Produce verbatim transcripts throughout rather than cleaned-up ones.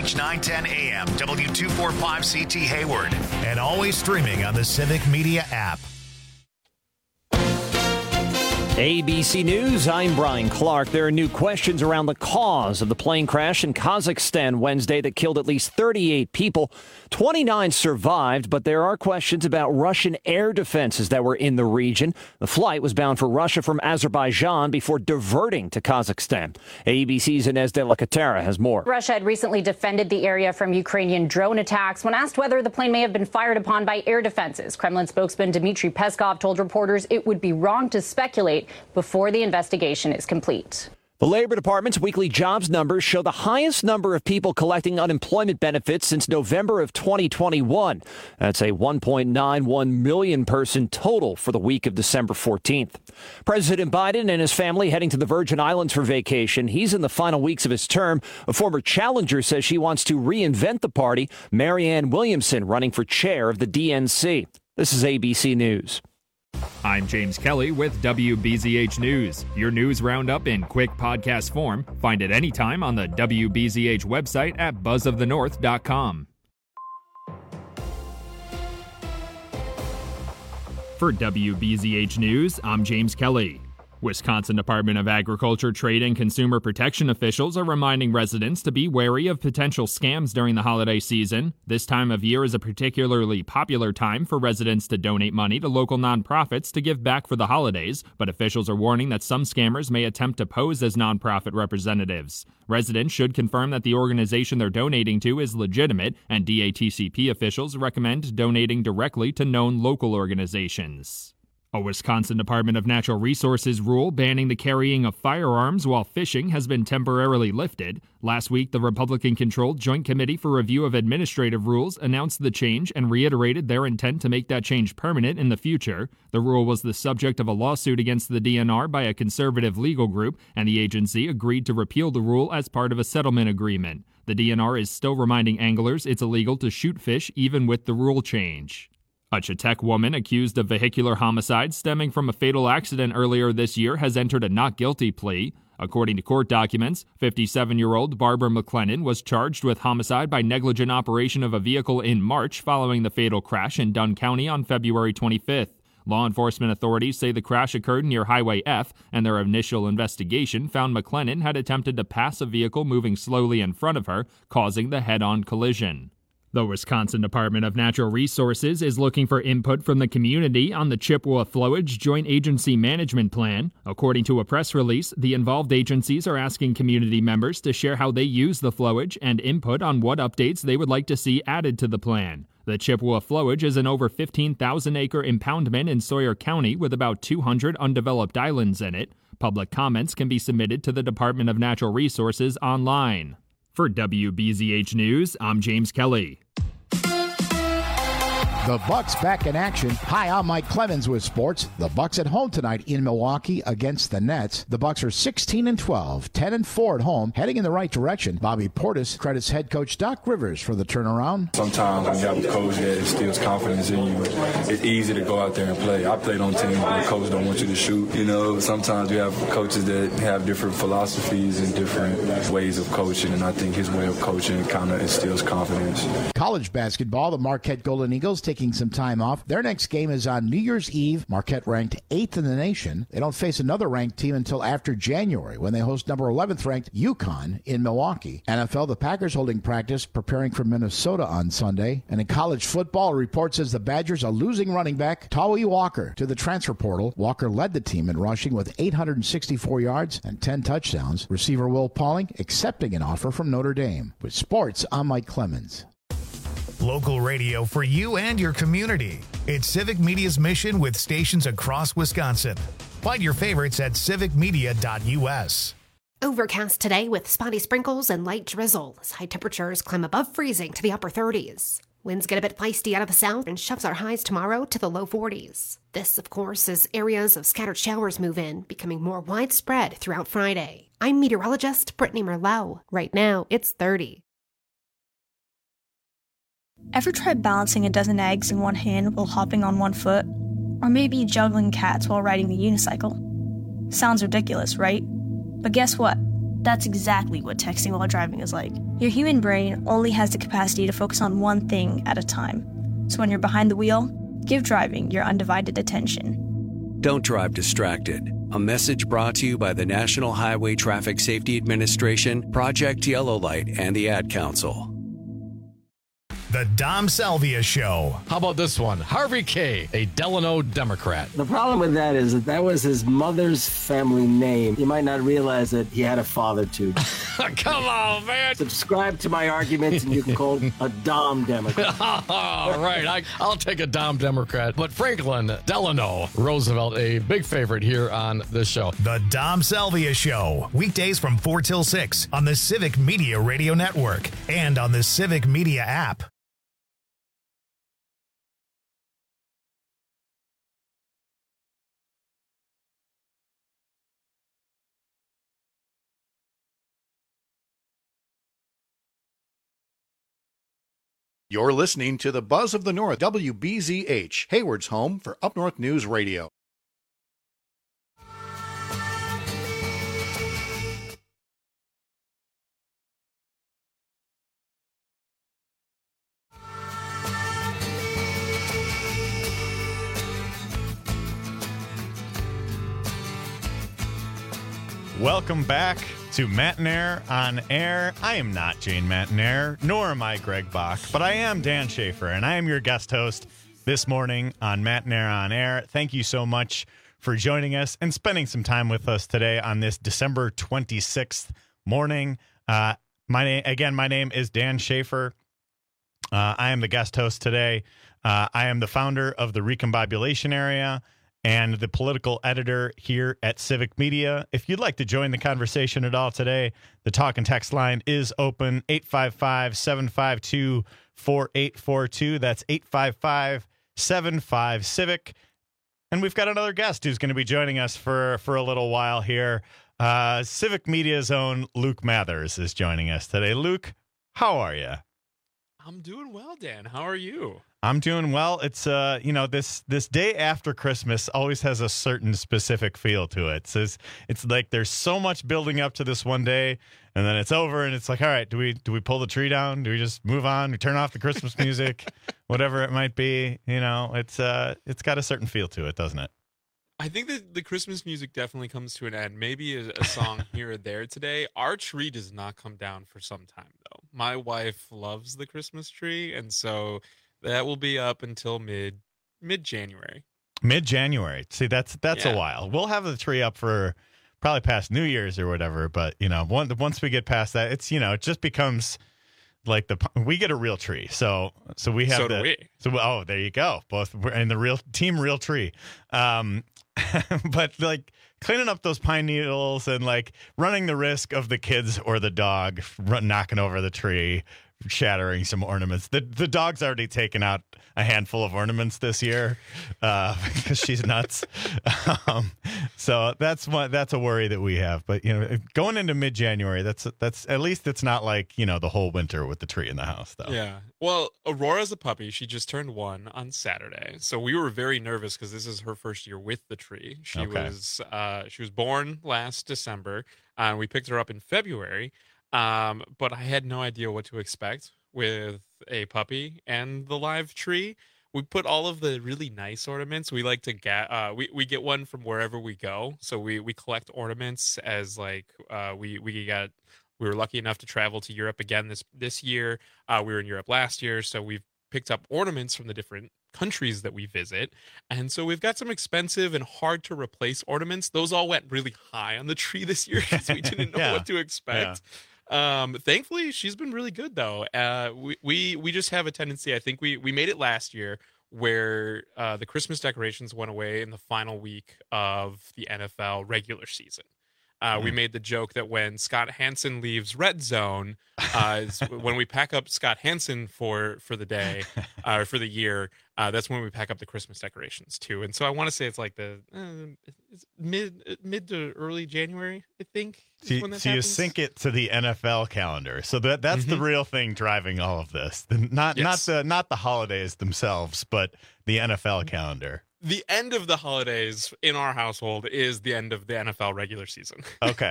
H nine ten A M, W two forty-five C T Hayward, and always streaming on the Civic Media app. A B C News, I'm Brian Clark. There are new questions around the cause of the plane crash in Kazakhstan Wednesday that killed at least thirty-eight people. twenty-nine survived, but there are questions about Russian air defenses that were in the region. The flight was bound for Russia from Azerbaijan before diverting to Kazakhstan. A B C's Inez de la Catera has more. Russia had recently defended the area from Ukrainian drone attacks. When asked whether the plane may have been fired upon by air defenses, Kremlin spokesman Dmitry Peskov told reporters it would be wrong to speculate before the investigation is complete. The Labor Department's weekly jobs numbers show the highest number of people collecting unemployment benefits since November of twenty twenty-one. That's a one point nine one million person total for the week of December fourteenth. President Biden and his family heading to the Virgin Islands for vacation. He's in the final weeks of his term. A former challenger says she wants to reinvent the party. Marianne Williamson running for chair of the D N C. This is A B C News. I'm James Kelly with W B Z H News, your news roundup in quick podcast form. Find it anytime on the W B Z H website at buzz of the north dot com. For W B Z H News, I'm James Kelly. Wisconsin Department of Agriculture, Trade, and Consumer Protection officials are reminding residents to be wary of potential scams during the holiday season. This time of year is a particularly popular time for residents to donate money to local nonprofits to give back for the holidays, but officials are warning that some scammers may attempt to pose as nonprofit representatives. Residents should confirm that the organization they're donating to is legitimate, and D A T C P officials recommend donating directly to known local organizations. A Wisconsin Department of Natural Resources rule banning the carrying of firearms while fishing has been temporarily lifted. Last week, the Republican-controlled Joint Committee for Review of Administrative Rules announced the change and reiterated their intent to make that change permanent in the future. The rule was the subject of a lawsuit against the D N R by a conservative legal group, and the agency agreed to repeal the rule as part of a settlement agreement. The D N R is still reminding anglers it's illegal to shoot fish even with the rule change. A Chautauqua woman accused of vehicular homicide stemming from a fatal accident earlier this year has entered a not guilty plea. According to court documents, fifty-seven-year-old Barbara McLennan was charged with homicide by negligent operation of a vehicle in March following the fatal crash in Dunn County on February twenty-fifth. Law enforcement authorities say the crash occurred near Highway F, and their initial investigation found McLennan had attempted to pass a vehicle moving slowly in front of her, causing the head-on collision. The Wisconsin Department of Natural Resources is looking for input from the community on the Chippewa Flowage Joint Agency Management Plan. According to a press release, the involved agencies are asking community members to share how they use the flowage and input on what updates they would like to see added to the plan. The Chippewa Flowage is an over fifteen thousand acre impoundment in Sawyer County with about two hundred undeveloped islands in it. Public comments can be submitted to the Department of Natural Resources online. For W B Z H News, I'm James Kelly. The Bucks back in action. Hi, I'm Mike Clemens with sports. The Bucks at home tonight in Milwaukee against the Nets. The Bucks are sixteen and twelve, ten and four at home, heading in the right direction. Bobby Portis credits head coach Doc Rivers for the turnaround. Sometimes when you have a coach that instills confidence in you, it's easy to go out there and play. I played on teams where the coach don't want you to shoot. You know, sometimes you have coaches that have different philosophies and different ways of coaching, and I think his way of coaching kind of instills confidence. College basketball, the Marquette Golden Eagles take Taking some time off. Their next game is on New Year's Eve. Marquette ranked eighth in the nation. They don't face another ranked team until after January when they host number eleventh ranked UConn in Milwaukee. N F L, the Packers holding practice preparing for Minnesota on Sunday. And in college football, a report says the Badgers are losing running back Tawee Walker to the transfer portal. Walker led the team in rushing with eight hundred sixty-four yards and ten touchdowns. Receiver Will Pauling accepting an offer from Notre Dame. With sports, I'm Mike Clemens. Local radio for you and your community. It's Civic Media's mission with stations across Wisconsin. Find your favorites at civic media dot u s. Overcast today with spotty sprinkles and light drizzle as high temperatures climb above freezing to the upper thirties. Winds get a bit feisty out of the south and shoves our highs tomorrow to the low forties. This, of course, as areas of scattered showers move in, becoming more widespread throughout Friday. I'm meteorologist Brittany Merlot. Right now, it's thirty. Ever tried balancing a dozen eggs in one hand while hopping on one foot? Or maybe juggling cats while riding the unicycle? Sounds ridiculous, right? But guess what? That's exactly what texting while driving is like. Your human brain only has the capacity to focus on one thing at a time. So when you're behind the wheel, give driving your undivided attention. Don't drive distracted. A message brought to you by the National Highway Traffic Safety Administration, Project Yellow Light, and the Ad Council. The Dom Salvia Show. How about this one? Harvey Kaye, a Delano Democrat. The problem with that is that that was his mother's family name. You might not realize that he had a father, too. Come on, man. Subscribe to my arguments, and you can call a Dom Democrat. All right, I, I'll take a Dom Democrat. But Franklin Delano Roosevelt, a big favorite here on this show. The Dom Salvia Show. Weekdays from four till six on the Civic Media Radio Network and on the Civic Media app. You're listening to the Buzz of the North, W B Z H, Hayward's home for Up North News Radio. Welcome back to Matt and Air on Air. I am not Jane Matanair, nor am I Greg Bach, but I am Dan Schaefer, and I am your guest host this morning on Matt and Air on Air. Thank you so much for joining us and spending some time with us today on this December twenty-sixth morning. Uh, my name, again, my name is Dan Schaefer. Uh, I am the guest host today. Uh, I am the founder of the Recombobulation Area and the political editor here at Civic Media. If you'd like to join the conversation at all today, the talk and text line is open, eight five five, seven five two, four eight four two. That's eight five five, seven five, CIVIC. And we've got another guest who's going to be joining us for, for a little while here. Uh, Civic Media's own Luke Mathers is joining us today. Luke, how are you? I'm doing well, Dan. How are you? I'm doing well. It's uh, you know, this this day after Christmas always has a certain specific feel to it. So it's, it's like there's so much building up to this one day, and then it's over, and it's like, all right, do we do we pull the tree down? Do we just move on? We turn off the Christmas music, whatever it might be. You know, it's uh, it's got a certain feel to it, doesn't it? I think that the Christmas music definitely comes to an end. Maybe a, a song here or there today. Our tree does not come down for some time, though. My wife loves the Christmas tree, and so that will be up until mid mid January. Mid January. See, that's that's Yeah. a while. We'll have the tree up for probably past New Year's or whatever. But you know, once once we get past that, it's you know, it just becomes like the we get a real tree. So so we have So the do we. so oh there you go. Both we're in the real team, real tree. Um, but like cleaning up those pine needles and like running the risk of the kids or the dog run, knocking over the tree, shattering some ornaments. The the dog's already taken out a handful of ornaments this year uh, because she's nuts. um, so that's one that's a worry that we have. But you know, going into mid January, that's that's at least it's not like you know the whole winter with the tree in the house though. Yeah. Well, Aurora's a puppy. She just turned one on Saturday, so we were very nervous because this is her first year with the tree. She Okay. was uh, she was born last December. Uh, we picked her up in February. Um, but I had no idea what to expect with a puppy and the live tree. We put all of the really nice ornaments. We like to get, uh, we, we get one from wherever we go. So we, we collect ornaments as like, uh, we, we got, we were lucky enough to travel to Europe again this, this year. Uh, we were in Europe last year. So we've picked up ornaments from the different countries that we visit. And so we've got some expensive and hard to replace ornaments. Those all went really high on the tree this year because we didn't know Yeah. what to expect. Um, thankfully, she's been really good though. Uh, we, we, we just have a tendency, I think we, we made it last year where, uh, the Christmas decorations went away in the final week of the N F L regular season. Uh, we made the joke that when Scott Hansen leaves Red Zone, uh, is when we pack up Scott Hansen for, for the day, uh, or for the year, uh, that's when we pack up the Christmas decorations too. And so I want to say it's like the uh, it's mid mid to early January, I think. is So, you- when that so you happens. sync it to the N F L calendar. So that that's the Mhm. real thing driving all of this. The- Not Yes. not the not the holidays themselves, but the N F L calendar. The end of the holidays in our household is the end of the N F L regular season. Okay.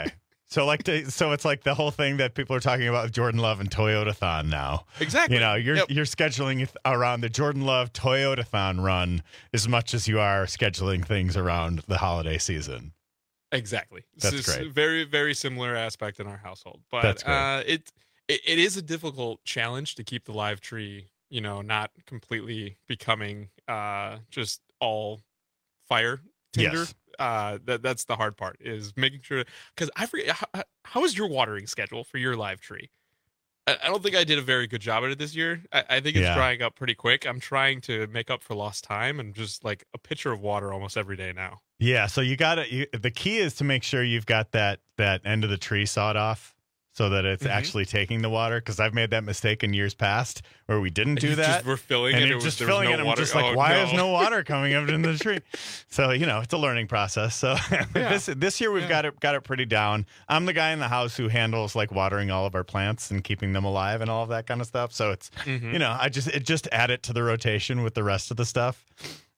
So like, to, so it's like the whole thing that people are talking about with Jordan Love and Toyotathon now. Exactly. You know, you're Yep. you're scheduling around the Jordan Love Toyotathon run as much as you are scheduling things around the holiday season. Exactly. That's It's great. Very, very similar aspect in our household. But That's great. uh, it, it it is a difficult challenge to keep the live tree, you know, not completely becoming uh, just all fire tinder. Yes. Uh, that that's the hard part, is making sure, because I forget how, how is your watering schedule for your live tree? I, I don't think I did a very good job at it this year. I, I think it's Yeah. drying up pretty quick. I'm trying to make up for lost time and just like a pitcher of water almost every day now. Yeah, so you got to. The key is to make sure you've got that that end of the tree sawed off, so that it's Mhm. actually taking the water. Because I've made that mistake in years past where we didn't do You that. just were filling and it. it It was- just there was filling no it. I'm water. just like, Oh, why no. is no water coming up into the tree? So you know, it's a learning process. So this this year we've Yeah. got it got it pretty down. I'm the guy in the house who handles like watering all of our plants and keeping them alive and all of that kind of stuff. So it's Mhm. you know, I just it just add it to the rotation with the rest of the stuff.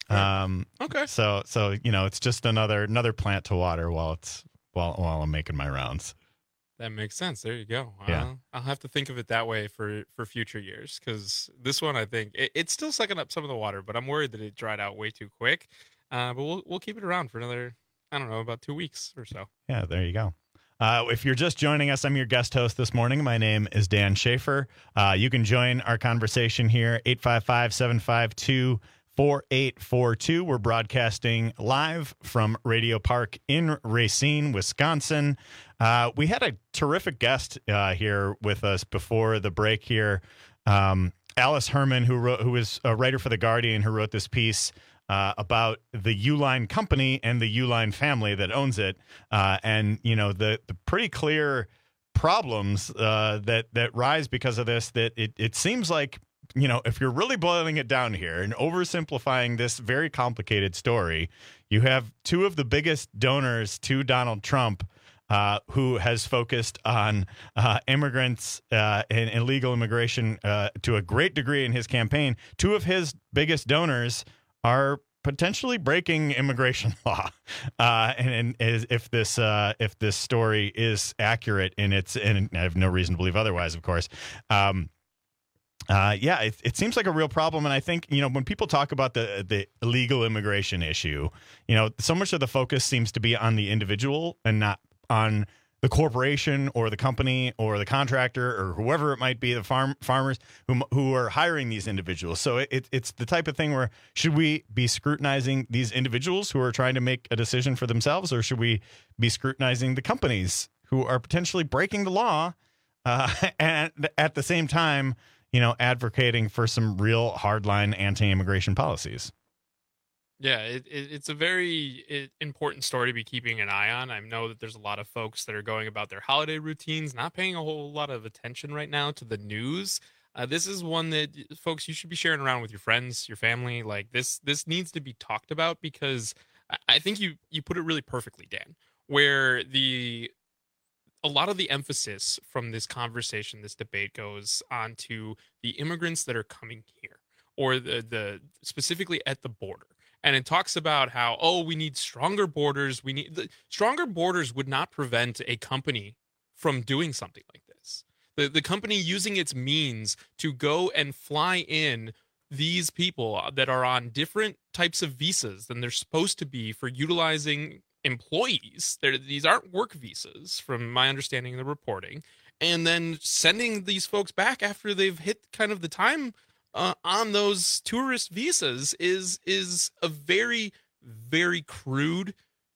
Um, Okay. So so you know, it's just another another plant to water while it's while while I'm making my rounds. That makes sense. There you go. Yeah. Uh, I'll have to think of it that way for, for future years, because this one, I think it, it's still sucking up some of the water, but I'm worried that it dried out way too quick. Uh, but we'll we'll keep it around for another, I don't know, about two weeks or so. Yeah, there you go. Uh, if you're just joining us, I'm your guest host this morning. My name is Dan Schaefer. Uh, you can join our conversation here, eight five five, seven five two, four eight four two. We're broadcasting live from Radio Park in Racine, Wisconsin. Uh, we had a terrific guest uh, here with us before the break here. Um, Alice Herman, who wrote, who is a writer for The Guardian, who wrote this piece Uh, about the Uline company and the Uline family that owns it, uh, and you know the the pretty clear problems uh, that that rise because of this. That it it seems like, you know, if you're really boiling it down here and oversimplifying this very complicated story, you have two of the biggest donors to Donald Trump, Uh, who has focused on uh, immigrants uh, and illegal immigration uh, to a great degree in his campaign. Two of his biggest donors are potentially breaking immigration law, uh, and, and is, if this uh, if this story is accurate, and it's and I have no reason to believe otherwise, of course. Um, uh, yeah, it, it seems like a real problem, and I think, you know, when people talk about the the illegal immigration issue, you know, so much of the focus seems to be on the individual and not on the corporation or the company or the contractor or whoever it might be, the farm farmers who who are hiring these individuals. So it, it's the type of thing where, should we be scrutinizing these individuals who are trying to make a decision for themselves, or should we be scrutinizing the companies who are potentially breaking the law uh, and at the same time, you know, advocating for some real hardline anti-immigration policies? Yeah, it, it, it's a very it, important story to be keeping an eye on. I know that there's a lot of folks that are going about their holiday routines, not paying a whole lot of attention right now to the news. Uh, this is one that, folks, you should be sharing around with your friends, your family. Like this, this needs to be talked about, because I, I think you you put it really perfectly, Dan, where the a lot of the emphasis from this conversation, this debate, goes on to the immigrants that are coming here, or the the specifically at the border. And it talks about how, oh, we need stronger borders. We need the stronger borders would not prevent a company from doing something like this. The the company using its means to go and fly in these people that are on different types of visas than they're supposed to be for utilizing employees. They're, these aren't work visas, from my understanding of the reporting. And then sending these folks back after they've hit kind of the time Uh, on those tourist visas is is a very, very crude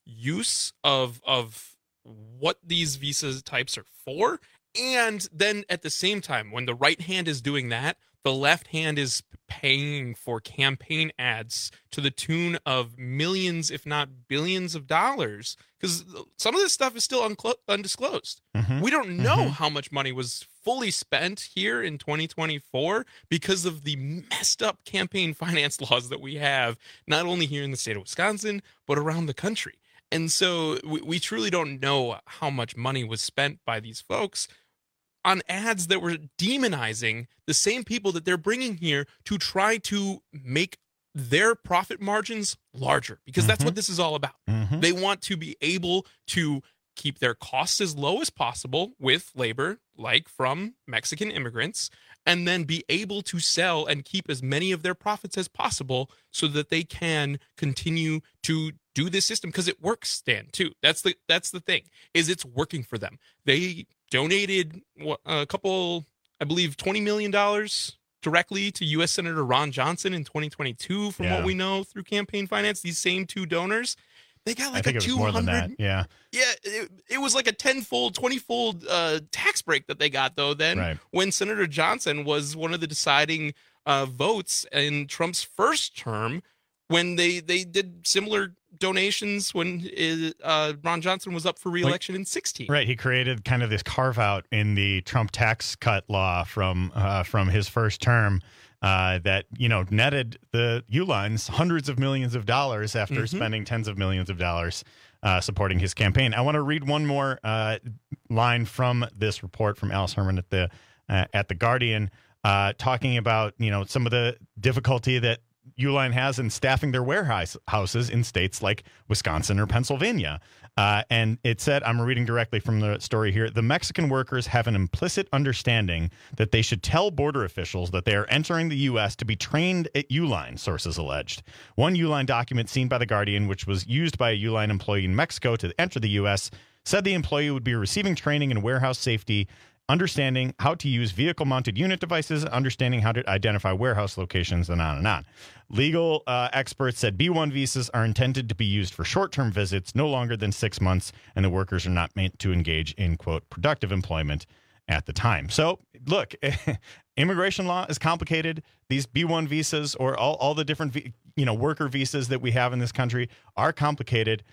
use of of what these visa types are for. And then at the same time, when the right hand is doing that, the left hand is paying for campaign ads to the tune of millions, if not billions of dollars, because some of this stuff is still unclo- undisclosed. Mm-hmm. We don't know Mm-hmm. how much money was fully spent here in twenty twenty-four because of the messed up campaign finance laws that we have, not only here in the state of Wisconsin, but around the country. And so we, we truly don't know how much money was spent by these folks on ads that were demonizing the same people that they're bringing here to try to make their profit margins larger, because that's Mhm. what this is all about. Mhm. They want to be able to keep their costs as low as possible with labor, like from Mexican immigrants, and then be able to sell and keep as many of their profits as possible so that they can continue to do this system, because it works, Stan, too. That's the that's the thing, is it's working for them. They donated a couple, I believe, twenty million dollars directly to U S Senator Ron Johnson in twenty twenty-two, from Yeah. what we know through campaign finance. These same two donors, they got like I think a it was two more than hundred. that. Yeah. Yeah, it, it was like a tenfold, twenty-fold uh, tax break that they got, though, then Right. when Senator Johnson was one of the deciding uh, votes in Trump's first term, when they, they did similar donations when uh, Ron Johnson was up for re-election in sixteen. Right. He created kind of this carve out in the Trump tax cut law from uh, from his first term uh, that, you know, netted the Uihleins hundreds of millions of dollars after Mm-hmm. spending tens of millions of dollars uh, supporting his campaign. I want to read one more uh, line from this report from Alice Herman at the uh, at the Guardian, uh, talking about, you know, some of the difficulty that Uihlein has in staffing their warehouses in states like Wisconsin or Pennsylvania. Uh, and it said, I'm reading directly from the story here, the Mexican workers have an implicit understanding that they should tell border officials that they are entering the U S to be trained at Uihlein, sources alleged. One Uihlein document seen by The Guardian, which was used by a Uihlein employee in Mexico to enter the U S, said the employee would be receiving training in warehouse safety, understanding how to use vehicle-mounted unit devices, understanding how to identify warehouse locations, and on and on. Legal uh, experts said B one visas are intended to be used for short-term visits, no longer than six months, and the workers are not meant to engage in, quote, productive employment at the time. So, look, immigration law is complicated. These B one visas, or all, all the different, you know, worker visas that we have in this country, are complicated.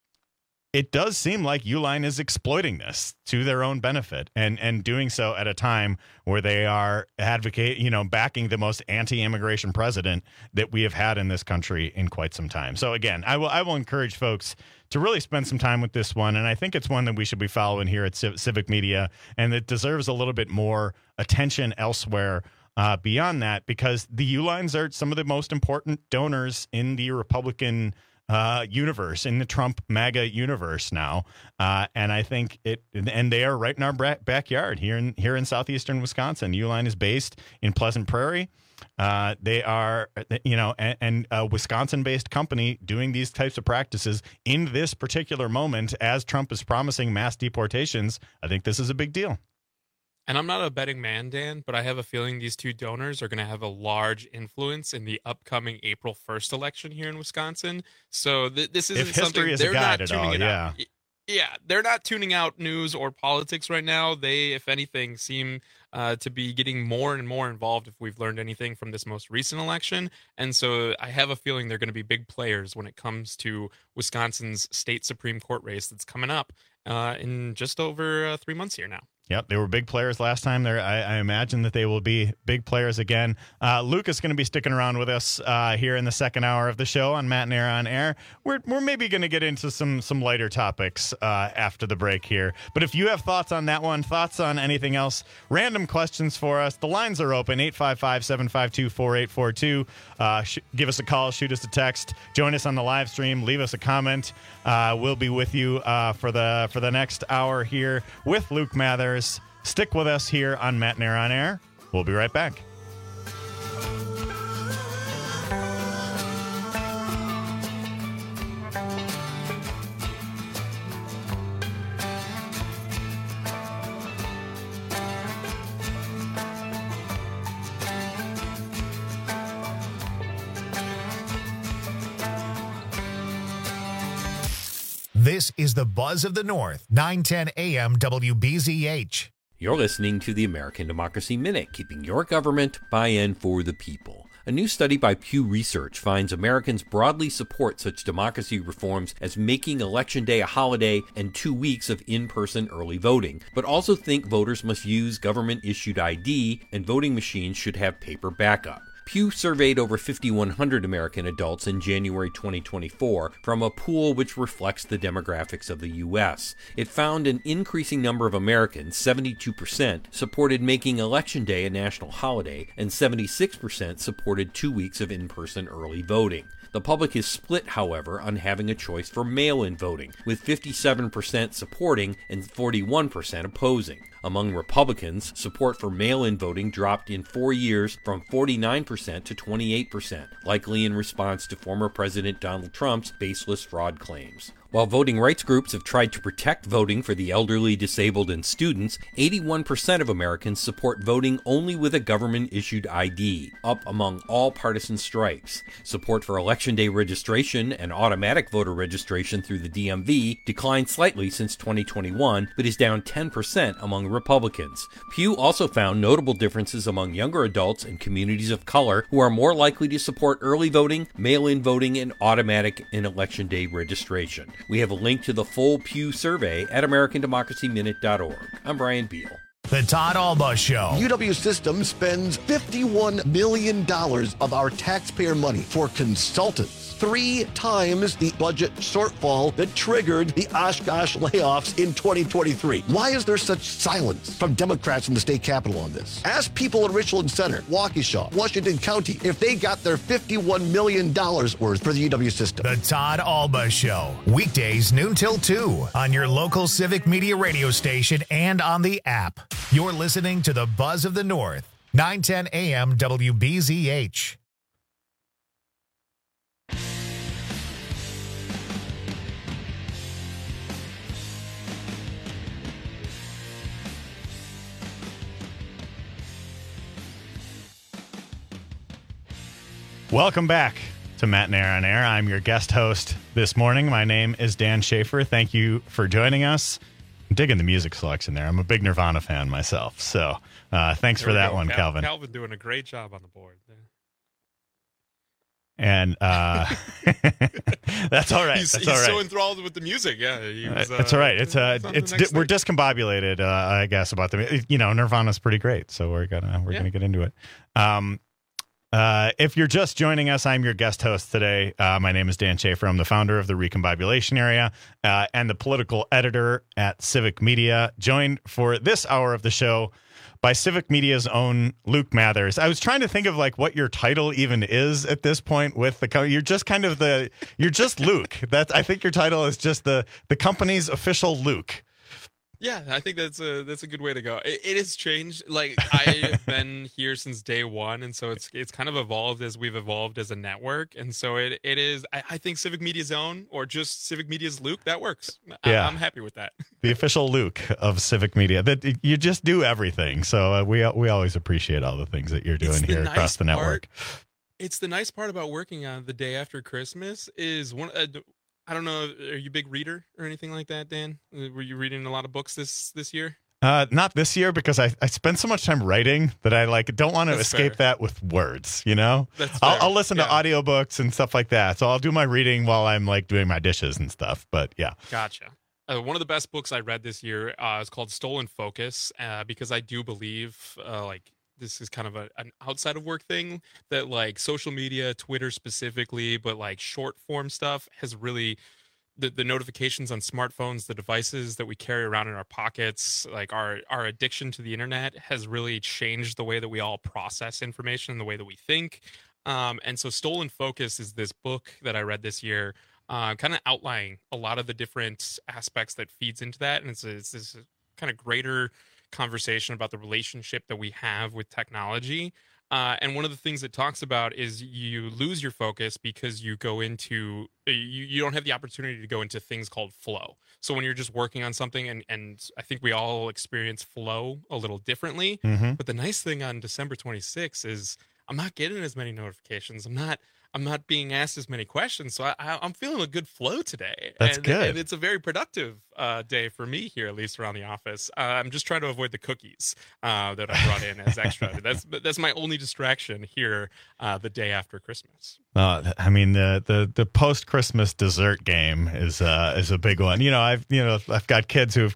It does seem like Uihlein is exploiting this to their own benefit, and and doing so at a time where they are advocate, you know, backing the most anti-immigration president that we have had in this country in quite some time. So again, I will I will encourage folks to really spend some time with this one, and I think it's one that we should be following here at Civ- Civic Media, and it deserves a little bit more attention elsewhere. Uh, beyond that, because the Uihleins are some of the most important donors in the Republican uh, universe, in the Trump MAGA universe now, uh, and I think it, and they are right in our bra- backyard here in here in southeastern Wisconsin. Uihlein is based in Pleasant Prairie. Uh, they are, you know, and, and a Wisconsin-based company doing these types of practices in this particular moment, as Trump is promising mass deportations. I think this is a big deal. And I'm not a betting man, Dan, but I have a feeling these two donors are going to have a large influence in the upcoming April first election here in Wisconsin. So th- this isn't if history something is they're a guide not at tuning all, it yeah. out. Yeah, they're not tuning out news or politics right now. They, if anything, seem uh, to be getting more and more involved, if we've learned anything from this most recent election. And so I have a feeling they're going to be big players when it comes to Wisconsin's state Supreme Court race that's coming up uh, in just over uh, three months here now. Yep, they were big players last time. There, I, I imagine that they will be big players again. Uh, Luke is going to be sticking around with us uh, here in the second hour of the show on Matt and Air on Air. We're we're maybe going to get into some some lighter topics uh, after the break here. But if you have thoughts on that one, thoughts on anything else, random questions for us, the lines are open. eight five five, seven five two, four eight four two. Uh, sh- give us a call, shoot us a text, join us on the live stream, leave us a comment. Uh, we'll be with you uh, for the for the next hour here with Luke Mathers. Stick with us here on Matt and Air on Air. We'll be right back. This is the Buzz of the North, nine ten A M W B Z H. You're listening to the American Democracy Minute, keeping your government by-in for the people. A new study by Pew Research finds Americans broadly support such democracy reforms as making Election Day a holiday and two weeks of in-person early voting, but also think voters must use government-issued I D and voting machines should have paper backup. Pew surveyed over fifty-one hundred American adults in January twenty twenty-four from a pool which reflects the demographics of the U S. It found an increasing number of Americans, seventy-two percent, supported making Election Day a national holiday, and seventy-six percent supported two weeks of in-person early voting. The public is split, however, on having a choice for mail-in voting, with fifty-seven percent supporting and forty-one percent opposing. Among Republicans, support for mail-in voting dropped in four years from forty-nine percent to twenty-eight percent, likely in response to former President Donald Trump's baseless fraud claims. While voting rights groups have tried to protect voting for the elderly, disabled, and students, eighty-one percent of Americans support voting only with a government-issued I D, up among all partisan stripes. Support for Election Day registration and automatic voter registration through the D M V declined slightly since twenty twenty-one, but is down ten percent among Republicans. Pew also found notable differences among younger adults and communities of color who are more likely to support early voting, mail-in voting, and automatic and Election Day registration. We have a link to the full Pew survey at American Democracy Minute dot org. I'm Brian Beal. The Todd Alba Show. U W Systems spends fifty-one million dollars of our taxpayer money for consultants. Three times the budget shortfall that triggered the Oshkosh layoffs in twenty twenty-three. Why is there such silence from Democrats in the state capitol on this? Ask people in Richland Center, Waukesha, Washington County if they got their fifty-one million dollars worth for the U W system. The Todd Alba Show. Weekdays noon till two on your local Civic Media radio station and on the app. You're listening to the Buzz of the North, nine ten A M W B Z H. Welcome back to Matt and Air on Air. I'm your guest host this morning. My name is Dan Schaefer. Thank you for joining us. I'm digging the music selection there. I'm a big Nirvana fan myself, so uh, thanks there for that go. one, Cal- Calvin. Calvin doing a great job on the board. And uh, that's all right. He's, that's he's all right. so enthralled with the music. Yeah, he was, uh, that's all right. It's uh, it's di- we're discombobulated, uh, I guess, about the you know Nirvana's pretty great, so we're gonna we're yeah. gonna get into it. Um, Uh, if you're just joining us, I'm your guest host today. Uh, my name is Dan Schaefer. I'm the founder of the Recombobulation Area uh, and the political editor at Civic Media, joined for this hour of the show by Civic Media's own Luke Mathers. I was trying to think of like what your title even is at this point with the co- you're just kind of the you're just Luke. That's I think your title is just the the company's official Luke. Yeah, I think that's a that's a good way to go. It, it has changed. Like I've been here since day one, and so it's it's kind of evolved as we've evolved as a network. And so it it is. I, I think Civic Media's own or just Civic Media's Luke that works. Yeah. I, I'm happy with that. The official Luke of Civic Media. That you just do everything. So uh, we we always appreciate all the things that you're doing here nice across the network. Part, it's the nice part about working on the day after Christmas is one. Uh, I don't know. Are you a big reader or anything like that, Dan? Were you reading a lot of books this this year? Uh, not this year because I, I spend so much time writing that I like don't want to That's escape fair. that with words, you know? That's I'll, I'll listen yeah. to audiobooks and stuff like that. So I'll do my reading while I'm like doing my dishes and stuff. But yeah. Gotcha. Uh, one of the best books I read this year uh, is called Stolen Focus uh, because I do believe uh, like this is kind of a, an outside of work thing that like social media, Twitter specifically, but like short form stuff has really the, the notifications on smartphones, the devices that we carry around in our pockets, like our, our addiction to the internet has really changed the way that we all process information and the way that we think. Um, and so Stolen Focus is this book that I read this year, uh, kind of outlining a lot of the different aspects that feeds into that. And it's, a, it's this kind of greater conversation about the relationship that we have with technology. Uh, and one of the things it talks about is you lose your focus because you go into, you, you don't have the opportunity to go into things called flow. So when you're just working on something, and, and I think we all experience flow a little differently, mm-hmm. but the nice thing on December twenty-sixth is I'm not getting as many notifications. I'm not I'm not being asked as many questions. So I, I, I'm feeling a good flow today. That's and, good. And it's a very productive uh, day for me here, at least around the office. Uh, I'm just trying to avoid the cookies uh, that I brought in as extra. That's that's my only distraction here uh, the day after Christmas. Uh, I mean, the the, the post Christmas dessert game is uh, is a big one. You know, I've you know I've got kids who've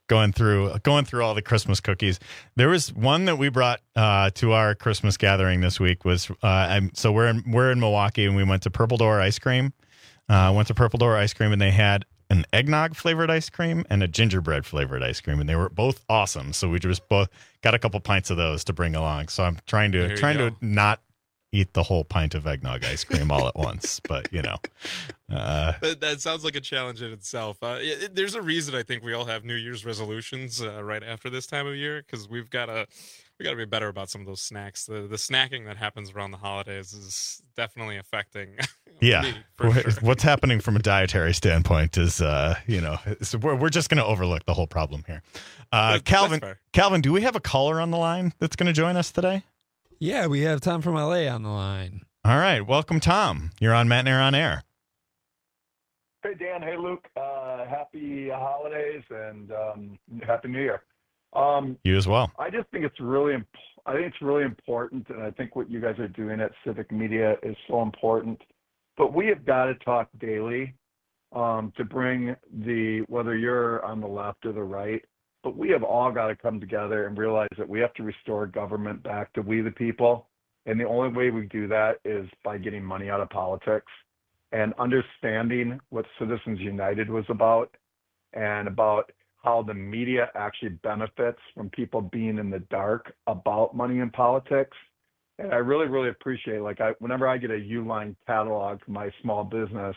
going through going through all the Christmas cookies. There was one that we brought uh, to our Christmas gathering this week. Was uh, I'm, so we're in, we're in Milwaukee, and we went to Purple Door Ice Cream. Uh, went to Purple Door Ice Cream, and they had an eggnog flavored ice cream and a gingerbread flavored ice cream, and they were both awesome. So we just both got a couple pints of those to bring along. So I'm trying to trying go. to not eat the whole pint of eggnog ice cream all at once, but you know, uh, that, that sounds like a challenge in itself. Uh, it, it, there's a reason I think we all have New Year's resolutions uh, right after this time of year, because we've got to we got to be better about some of those snacks. The the snacking that happens around the holidays is definitely affecting. Yeah, me, for sure. What's happening from a dietary standpoint is, uh, you know, so we're we're just going to overlook the whole problem here. Uh, That's, Calvin, that's Calvin, do we have a caller on the line that's going to join us today? Yeah, we have Tom from L A on the line. All right. Welcome, Tom. You're on Matt and Air on Air. Hey, Dan. Hey, Luke. Uh, happy holidays and um, Happy New Year. Um, you as well. I just think it's really imp- I think it's really important, and I think what you guys are doing at Civic Media is so important. But we have got to talk daily um, to bring the, whether you're on the left or the right, but we have all got to come together and realize that we have to restore government back to we the people. And the only way we do that is by getting money out of politics and understanding what Citizens United was about and about how the media actually benefits from people being in the dark about money in politics. And I really, really appreciate, like, I, whenever I get a Uline catalog for my small business,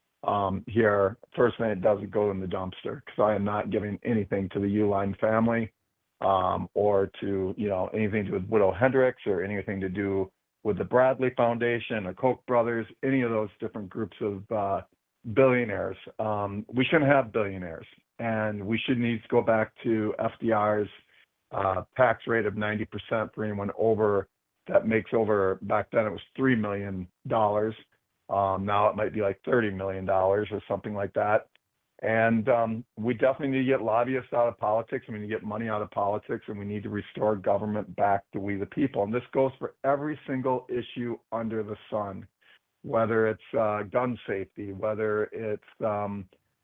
Um, here, first thing, it doesn't go in the dumpster because I am not giving anything to the Uline family um, or to, you know, anything to do with Widow Hendricks or anything to do with the Bradley Foundation or Koch brothers, any of those different groups of uh, billionaires. Um, we shouldn't have billionaires, and we should need to go back to F D R's uh, tax rate of ninety percent for anyone over that makes over, back then it was three million dollars. Um, now it might be like thirty million dollars or something like that. And um, we definitely need to get lobbyists out of politics, and we need to get money out of politics, and we need to restore government back to we the people. And this goes for every single issue under the sun, whether it's uh, gun safety, whether it's um,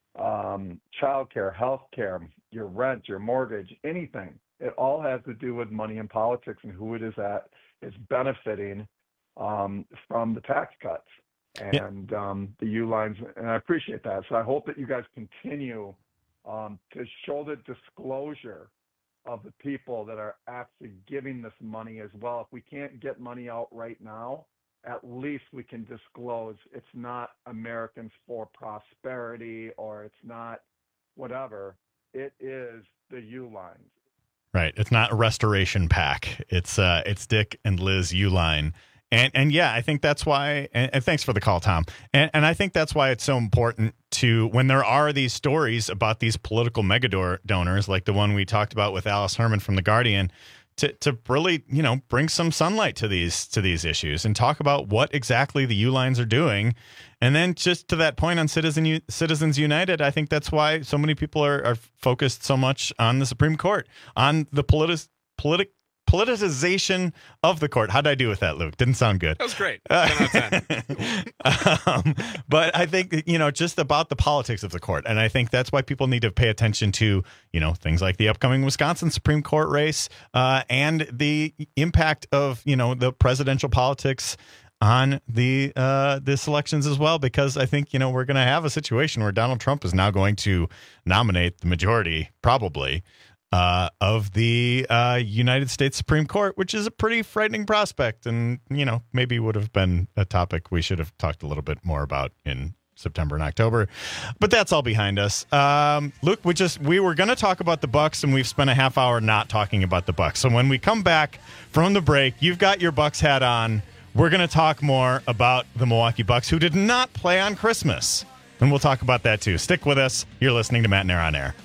um, childcare, health care, your rent, your mortgage, anything. It all has to do with money in politics and who it is that is benefiting um, from the tax cuts. And um, the Ulines, and I appreciate that. So I hope that you guys continue um, to show the disclosure of the people that are actually giving this money as well. If we can't get money out right now, at least we can disclose it's not Americans for Prosperity or it's not whatever. It is the Ulines. Right. It's not a restoration pack. It's uh, it's Dick and Liz Uline. And and yeah, I think that's why, and, and thanks for the call, Tom. And, and I think that's why it's so important to, when there are these stories about these political mega donors, like the one we talked about with Alice Herman from The Guardian, to to really, you know, bring some sunlight to these to these issues and talk about what exactly the Ulines are doing. And then just to that point on Citizen Citizens United, I think that's why so many people are, are focused so much on the Supreme Court, on the politi- politic. politicization of the court. How did I do with that, Luke? Didn't sound good. That was great. ten out of ten. um, but I think, you know, just about the politics of the court. And I think that's why people need to pay attention to, you know, things like the upcoming Wisconsin Supreme Court race uh, and the impact of, you know, the presidential politics on the uh, this elections as well, because I think, you know, we're going to have a situation where Donald Trump is now going to nominate the majority, probably, Uh, of the uh, United States Supreme Court, which is a pretty frightening prospect, and you know maybe would have been a topic we should have talked a little bit more about in September and October, but that's all behind us. Um, Luke, we just we were going to talk about the Bucks, and we've spent a half hour not talking about the Bucks. So when we come back from the break, you've got your Bucks hat on. We're going to talk more about the Milwaukee Bucks, who did not play on Christmas, and we'll talk about that too. Stick with us. You're listening to Matt and Air on Air.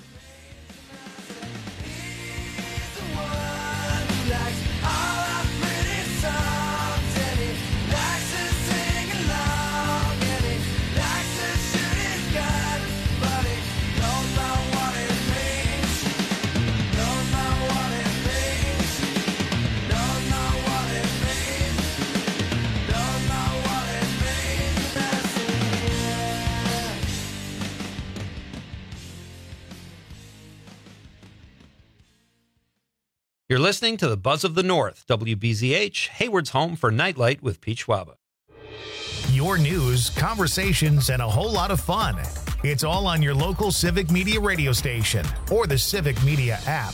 You're listening to the Buzz of the North, W B Z H, Hayward's home for Nightlight with Pete Schwaba. Your news, conversations, and a whole lot of fun. It's all on your local Civic Media radio station or the Civic Media app.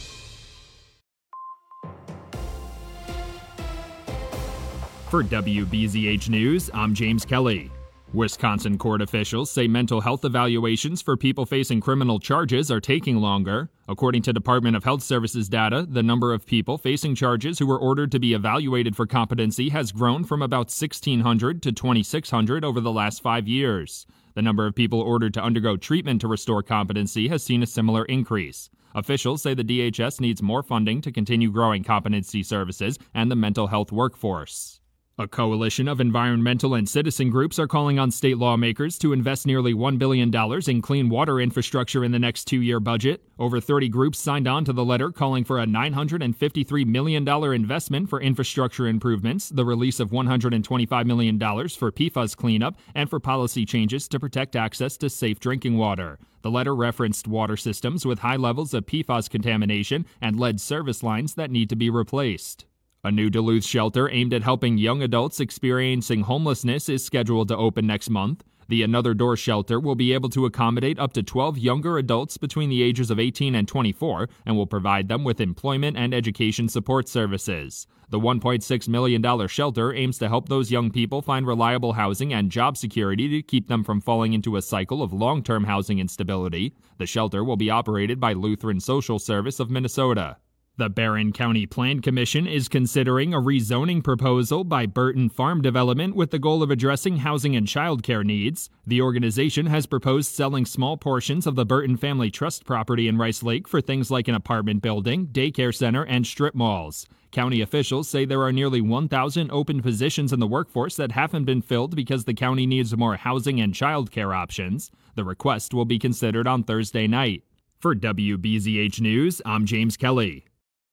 For W B Z H News, I'm James Kelly. Wisconsin court officials say mental health evaluations for people facing criminal charges are taking longer. According to Department of Health Services data, the number of people facing charges who were ordered to be evaluated for competency has grown from about sixteen hundred to twenty-six hundred over the last five years. The number of people ordered to undergo treatment to restore competency has seen a similar increase. Officials say the D H S needs more funding to continue growing competency services and the mental health workforce. A coalition of environmental and citizen groups are calling on state lawmakers to invest nearly one billion dollars in clean water infrastructure in the next two-year budget. Over thirty groups signed on to the letter calling for a nine hundred fifty-three million dollars investment for infrastructure improvements, the release of one hundred twenty-five million dollars for P FAS cleanup, and for policy changes to protect access to safe drinking water. The letter referenced water systems with high levels of P FAS contamination and lead service lines that need to be replaced. A new Duluth shelter aimed at helping young adults experiencing homelessness is scheduled to open next month. The Another Door shelter will be able to accommodate up to twelve younger adults between the ages of eighteen and twenty-four and will provide them with employment and education support services. The one point six million dollars shelter aims to help those young people find reliable housing and job security to keep them from falling into a cycle of long-term housing instability. The shelter will be operated by Lutheran Social Service of Minnesota. The Barron County Plan Commission is considering a rezoning proposal by Burton Farm Development with the goal of addressing housing and childcare needs. The organization has proposed selling small portions of the Burton Family Trust property in Rice Lake for things like an apartment building, daycare center, and strip malls. County officials say there are nearly one thousand open positions in the workforce that haven't been filled because the county needs more housing and childcare options. The request will be considered on Thursday night. For W B Z H News, I'm James Kelly.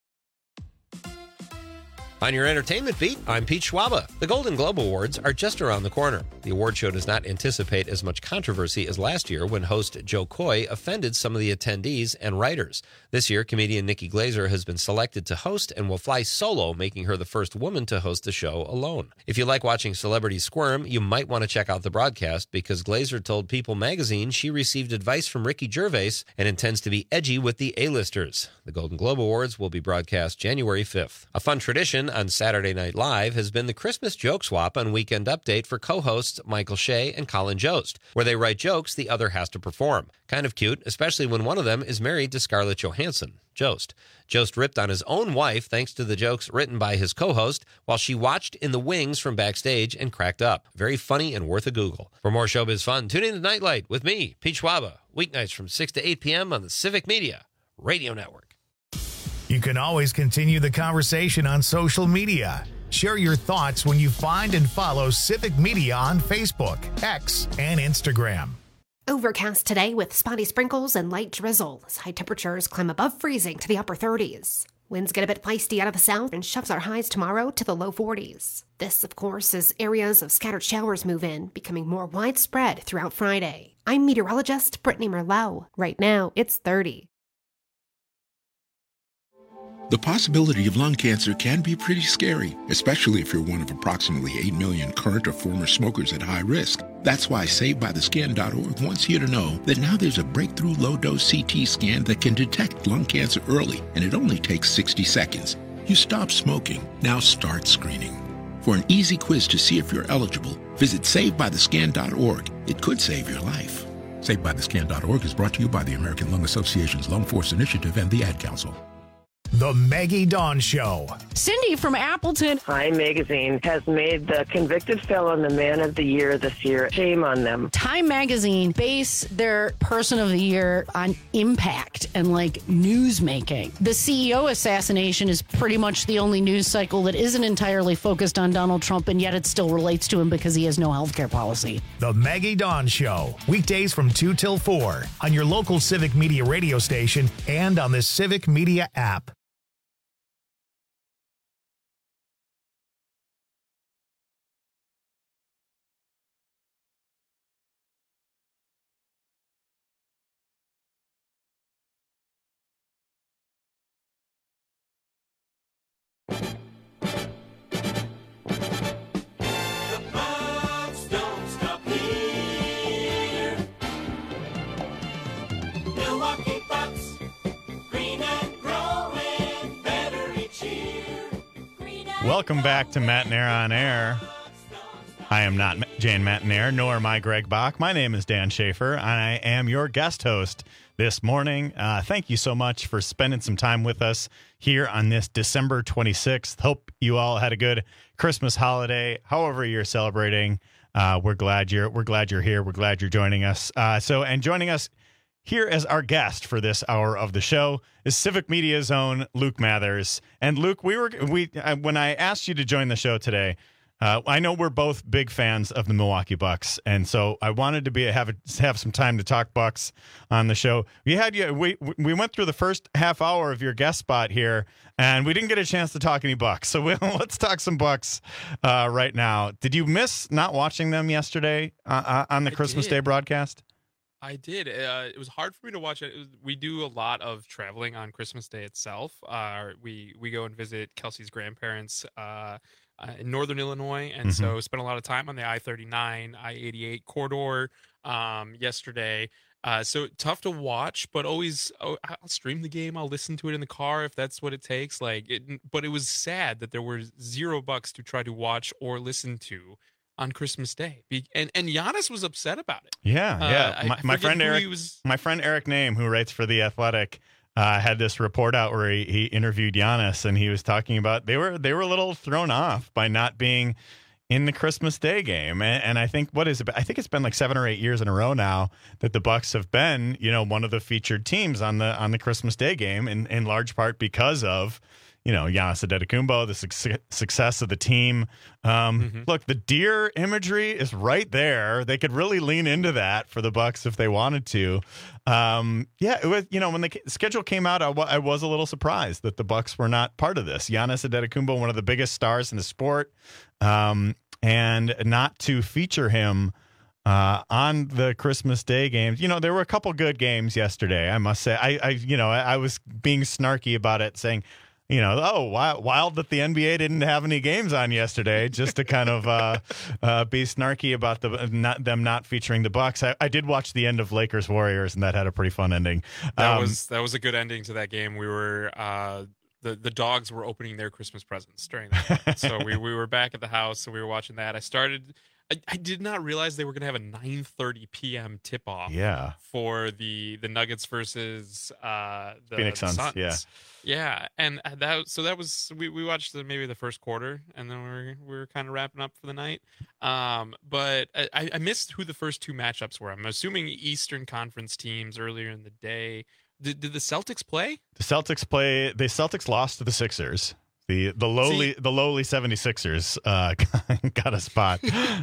On your entertainment beat, I'm Pete Schwaba. The Golden Globe Awards are just around the corner. The award show does not anticipate as much controversy as last year when host Joe Coy offended some of the attendees and writers. This year, comedian Nikki Glaser has been selected to host and will fly solo, making her the first woman to host the show alone. If you like watching celebrities squirm, you might want to check out the broadcast because Glaser told People magazine she received advice from Ricky Gervais and intends to be edgy with the A-listers. The Golden Globe Awards will be broadcast January fifth. A fun tradition on Saturday Night Live has been the Christmas joke swap on Weekend Update for co-hosts Michael Shea and Colin Jost, where they write jokes the other has to perform. Kind of cute, especially when one of them is married to Scarlett Johansson, Jost. Jost ripped on his own wife thanks to the jokes written by his co-host while she watched in the wings from backstage and cracked up. Very funny and worth a Google. For more showbiz fun, tune in to Nightlight with me, Pete Schwaba, weeknights from six to eight p.m. on the Civic Media Radio Network. You can always continue the conversation on social media. Share your thoughts when you find and follow Civic Media on Facebook, X, and Instagram. Overcast today with spotty sprinkles and light drizzle as high temperatures climb above freezing to the upper thirties. Winds get a bit feisty out of the south and shoves our highs tomorrow to the low forties. This, of course, as areas of scattered showers move in, becoming more widespread throughout Friday. I'm meteorologist Brittany Merlot. Right now, it's thirty. The possibility of lung cancer can be pretty scary, especially if you're one of approximately eight million current or former smokers at high risk. That's why Saved By The Scan dot org wants you to know that now there's a breakthrough low-dose C T scan that can detect lung cancer early, and it only takes sixty seconds. You stop smoking, now start screening. For an easy quiz to see if you're eligible, visit Saved By The Scan dot org. It could save your life. Saved By The Scan dot org is brought to you by the American Lung Association's Lung Force Initiative and the Ad Council. The Maggie Dawn Show. Cindy from Appleton. Time Magazine has made the convicted felon the man of the year this year. Shame on them. Time Magazine base their person of the year on impact and like news making. The C E O assassination is pretty much the only news cycle that isn't entirely focused on Donald Trump, and yet it still relates to him because he has no health care policy. The Maggie Dawn Show. Weekdays from two till four on your local Civic Media radio station and on the Civic Media app. Welcome back to Matt and Air on Air. I am not Jane Matanair, nor am I Greg Bach. My name is Dan Schaefer, and I am your guest host this morning. Uh, thank you so much for spending some time with us here on this December twenty-sixth. Hope you all had a good Christmas holiday, however you're celebrating. Uh, we're glad you're we're glad you're here. We're glad you're joining us. Uh, so, and joining us here as our guest for this hour of the show is Civic Media's own Luke Mathers. And Luke, we were we uh, when I asked you to join the show today, uh, I know we're both big fans of the Milwaukee Bucks, and so I wanted to be have a, have some time to talk Bucks on the show. We had you. We we went through the first half hour of your guest spot here, and we didn't get a chance to talk any Bucks. So we, let's talk some Bucks uh, right now. Did you miss not watching them yesterday uh, on the I Christmas did. Day broadcast? I did. Uh, it was hard for me to watch it. It was, we do a lot of traveling on Christmas Day itself. Uh, we we go and visit Kelsey's grandparents uh, uh, in Northern Illinois, and Mm-hmm. so spent a lot of time on the I thirty-nine, I eighty-eight corridor um, yesterday. Uh, so tough to watch, but always oh, I'll stream the game. I'll listen to it in the car if that's what it takes. Like, it, but it was sad that there were zero bucks to try to watch or listen to on Christmas Day. Be- and and Giannis was upset about it. Yeah, Uh, yeah. I- my, I my forget friend who Eric, he was- my friend Eric Name, who writes for The Athletic, uh, had this report out where he, he interviewed Giannis, and he was talking about they were they were a little thrown off by not being in the Christmas Day game. And, and I think what is it? I think it's been like seven or eight years in a row now that the Bucks have been, you know, one of the featured teams on the on the Christmas Day game, in in large part because of, you know, Giannis Antetokounmpo, the su- success of the team. Um, Mm-hmm. Look, the deer imagery is right there. They could really lean into that for the Bucks if they wanted to. Um, yeah, it was. You know, when the ca- schedule came out, I, w- I was a little surprised that the Bucks were not part of this. Giannis Antetokounmpo, one of the biggest stars in the sport, um, and not to feature him uh, on the Christmas Day games. You know, there were a couple good games yesterday, I must say. I, I you know, I, I was being snarky about it, saying, you know, oh, wild, wild that the N B A didn't have any games on yesterday, just to kind of uh, uh, be snarky about the not them not featuring the Bucks. I, I did watch the end of Lakers Warriors, and that had a pretty fun ending. That Um, was that was a good ending to that game. We were uh, the the dogs were opening their Christmas presents during that one. So we we were back at the house, so we were watching that. I started. I, I did not realize they were going to have a nine thirty p.m. tip off. Yeah. For the the Nuggets versus uh, the Phoenix the Suns, yeah. Yeah, and that so that was we, we watched the, maybe the first quarter, and then we were we were kind of wrapping up for the night. Um, but I, I missed who the first two matchups were. I'm assuming Eastern Conference teams earlier in the day. Did, did the Celtics play? The Celtics play. The Celtics lost to the Sixers. The the lowly See- the lowly seventy-sixers uh, got a spot.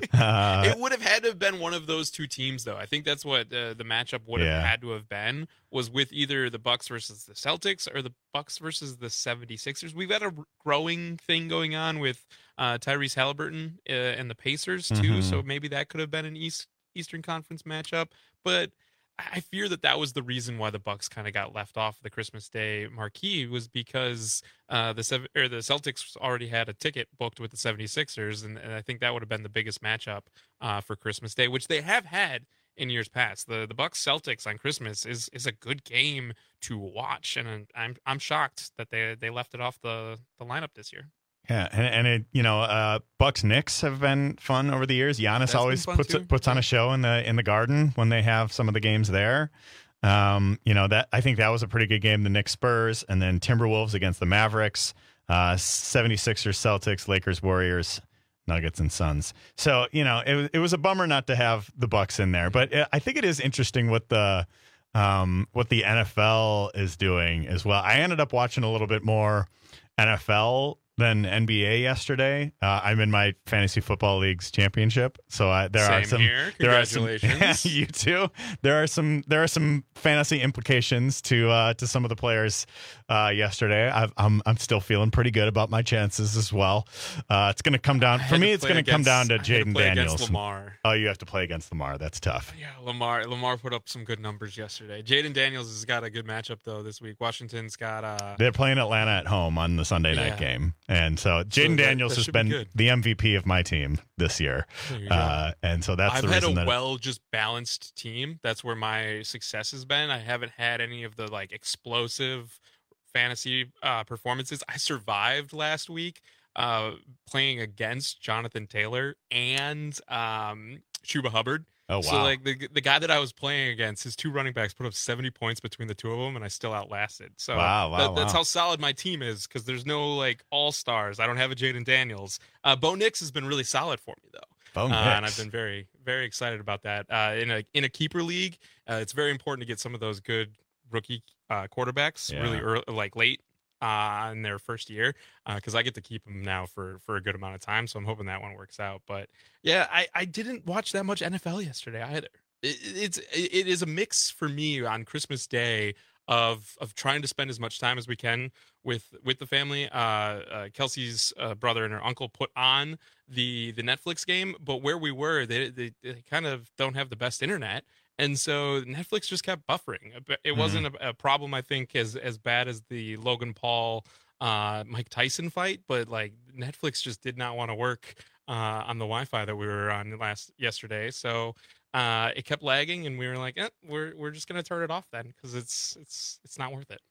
Uh, It would have had to have been one of those two teams, though. I think that's what uh, the matchup would have Yeah. had to have been, was with either the Bucks versus the Celtics or the Bucks versus the seventy-sixers. We've got a growing thing going on with uh, Tyrese Halliburton uh, and the Pacers, too, Mhm. so maybe that could have been an East Eastern Conference matchup. But I fear that that was the reason why the Bucks kind of got left off the Christmas Day marquee, was because uh, the seven, or the Celtics already had a ticket booked with the seventy-sixers, and, and I think that would have been the biggest matchup uh, for Christmas Day, which they have had in years past. The the Bucks Celtics on Christmas is is a good game to watch, and I'm I'm shocked that they they left it off the the lineup this year. Yeah, and, and it, you know, uh, Bucks Knicks have been fun over the years. Giannis That's been always fun, puts too. puts on a show in the in the Garden when they have some of the games there. Um, you know, that I think that was a pretty good game. The Knicks Spurs, and then Timberwolves against the Mavericks, uh, seventy-sixers Celtics, Lakers Warriors, Nuggets and Suns. So, you know, it was it was a bummer not to have the Bucks in there, but I think it is interesting what the um, what the N F L is doing as well. I ended up watching a little bit more N F L than N B A yesterday. Uh, I'm in my fantasy football league's championship, so I, there are Same some. here. There are some. Congratulations. You too. There are some. There are some fantasy implications to uh, to some of the players uh, yesterday. I've, I'm I'm still feeling pretty good about my chances as well. Uh, it's going to come down I for had me. to It's play going to come down against- to I had to Jaden play against Daniels. Lamar. Oh, you have to play against Lamar. That's tough. Yeah, Lamar Lamar put up some good numbers yesterday. Jaden Daniels has got a good matchup though this week. Washington's got uh They're playing Atlanta at home on the Sunday night Yeah. game. And so Jaden that- Daniels that has should be been good. the M V P of my team this year. There you go. Uh, and so that's I've the had reason a that well just balanced team. That's where my success has been. I haven't had any of the like explosive fantasy uh, performances. I survived last week uh, playing against Jonathan Taylor and um, Chuba Hubbard. Oh, So wow. like the the guy that I was playing against, his two running backs put up seventy points between the two of them, and I still outlasted. So Wow, wow, that, that's wow. how solid my team is, because there's no like all stars. I don't have a Jaden Daniels. Uh, Bo Nix has been really solid for me though. Bo Uh, and Nix. I've been very, very excited about that. Uh, in a in a keeper league, uh, it's very important to get some of those good rookie uh, quarterbacks Yeah. really early, like late uh, in their first year, because I get to keep them now for for a good amount of time. So I'm hoping that one works out. But yeah, I, I didn't watch that much N F L yesterday either. It, it's it is a mix for me on Christmas Day of of trying to spend as much time as we can with with the family. Uh, uh, Kelsey's uh, brother and her uncle put on the the Netflix game, but where we were, they, they they kind of don't have the best internet, and so Netflix just kept buffering. It wasn't a, a problem, I think, as as bad as the Logan Paul uh, Mike Tyson fight, but like Netflix just did not want to work uh, on the Wi-Fi that we were on last yesterday, so. Uh, it kept lagging, and we were like, eh, "We're we're just gonna turn it off then, because it's it's it's not worth it."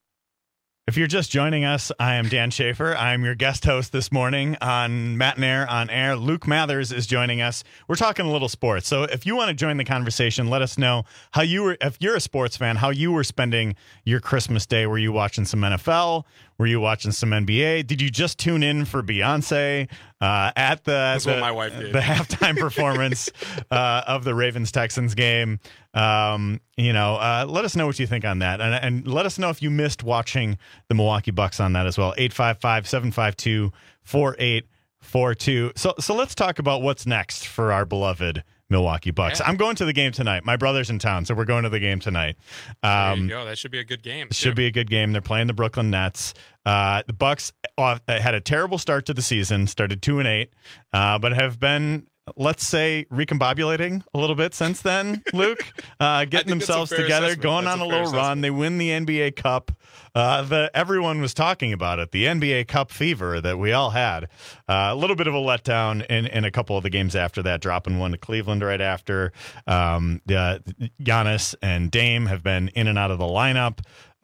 If you're just joining us, I am Dan Schaefer. I'm your guest host this morning on Matt and Air on Air. Luke Mathers is joining us. We're talking a little sports. So if you want to join the conversation, let us know how you were, if you're a sports fan, how you were spending your Christmas Day. Were you watching some N F L? Were you watching some N B A? Did you just tune in for Beyonce uh, at the, That's the, what my wife did. the halftime performance uh, of the Ravens-Texans game? Um, you know, uh, let us know what you think on that. And, and let us know if you missed watching the Milwaukee Bucks on that as well. eight five five, seven five two, four eight four two. So, so let's talk about what's next for our beloved Milwaukee Bucks. Yeah. I'm going to the game tonight. My brother's in town, so we're going to the game tonight. There you Um, go. That should be a good game. should be a good game. They're playing the Brooklyn Nets. Uh, the Bucks uh, had a terrible start to the season, started two and eight, uh, but have been, let's say, recombobulating a little bit since then. Luke, uh, getting that's a themselves fair together, assessment. going That's on a a fair little run. They win the N B A Cup. Uh, the everyone was talking about it, the N B A Cup fever that we all had. Uh, a little bit of a letdown in, in a couple of the games after that, dropping one to Cleveland right after. Um, the Giannis and Dame have been in and out of the lineup.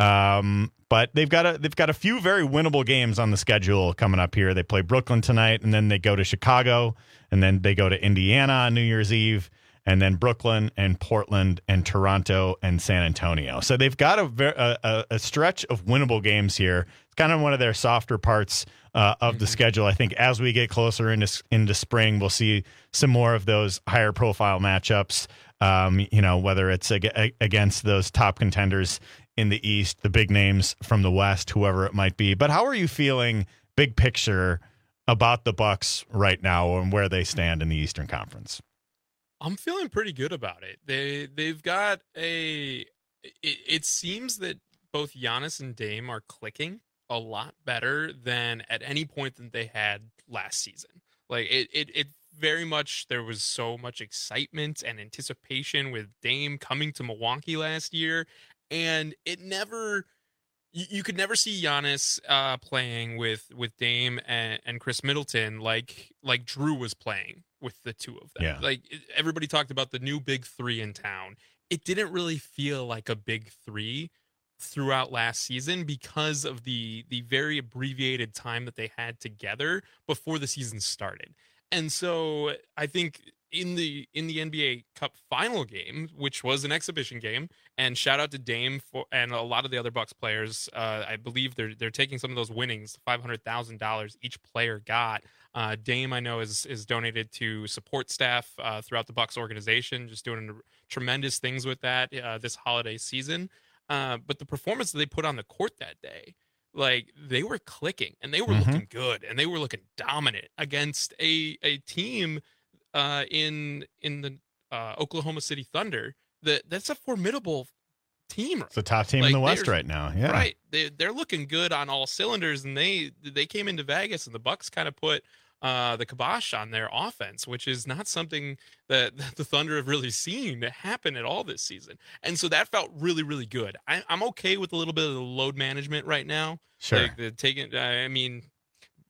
Um, but they've got a they've got a few very winnable games on the schedule coming up here. They play Brooklyn tonight, and then they go to Chicago, and then they go to Indiana on New Year's Eve, and then Brooklyn and Portland and Toronto and San Antonio. So they've got a ver- a, a, a stretch of winnable games here. It's kind of one of their softer parts uh, of the schedule. I think as we get closer into into spring, we'll see some more of those higher profile matchups. Um, you know, whether it's ag- against those top contenders in the East, the big names from the West, whoever it might be. But how are you feeling, big picture, about the Bucks right now and where they stand in the Eastern Conference? I'm feeling pretty good about it. They they've got a. It, it seems that both Giannis and Dame are clicking a lot better than at any point that they had last season. Like it, it, it very much there was so much excitement and anticipation with Dame coming to Milwaukee last year, and it never. You, you could never see Giannis uh, playing with with Dame and, and Chris Middleton like like Drew was playing with the two of them. Yeah. Like everybody talked about the new big three in town. It didn't really feel like a big three throughout last season because of the the very abbreviated time that they had together before the season started. And so I think in the in the N B A Cup final game, which was an exhibition game, and shout out to Dame for and a lot of the other Bucks players. Uh, I believe they're they're taking some of those winnings, five hundred thousand dollars each player got. Uh, Dame, I know, is is donated to support staff uh, throughout the Bucks organization, just doing tremendous things with that uh, this holiday season. Uh, but the performance that they put on the court that day, like they were clicking and they were Mhm. looking good and they were looking dominant against a a team uh, in in the uh, Oklahoma City Thunder. That that's a formidable team. It's the top team Like, in the West they're- right now. Yeah. Right. They they're looking good on all cylinders, and they they came into Vegas and the Bucks kind of put uh, the kibosh on their offense, which is not something that, that the Thunder have really seen happen at all this season. And so that felt really, really good. I, I'm okay with a little bit of the load management right now. Sure. Like the taking, I mean,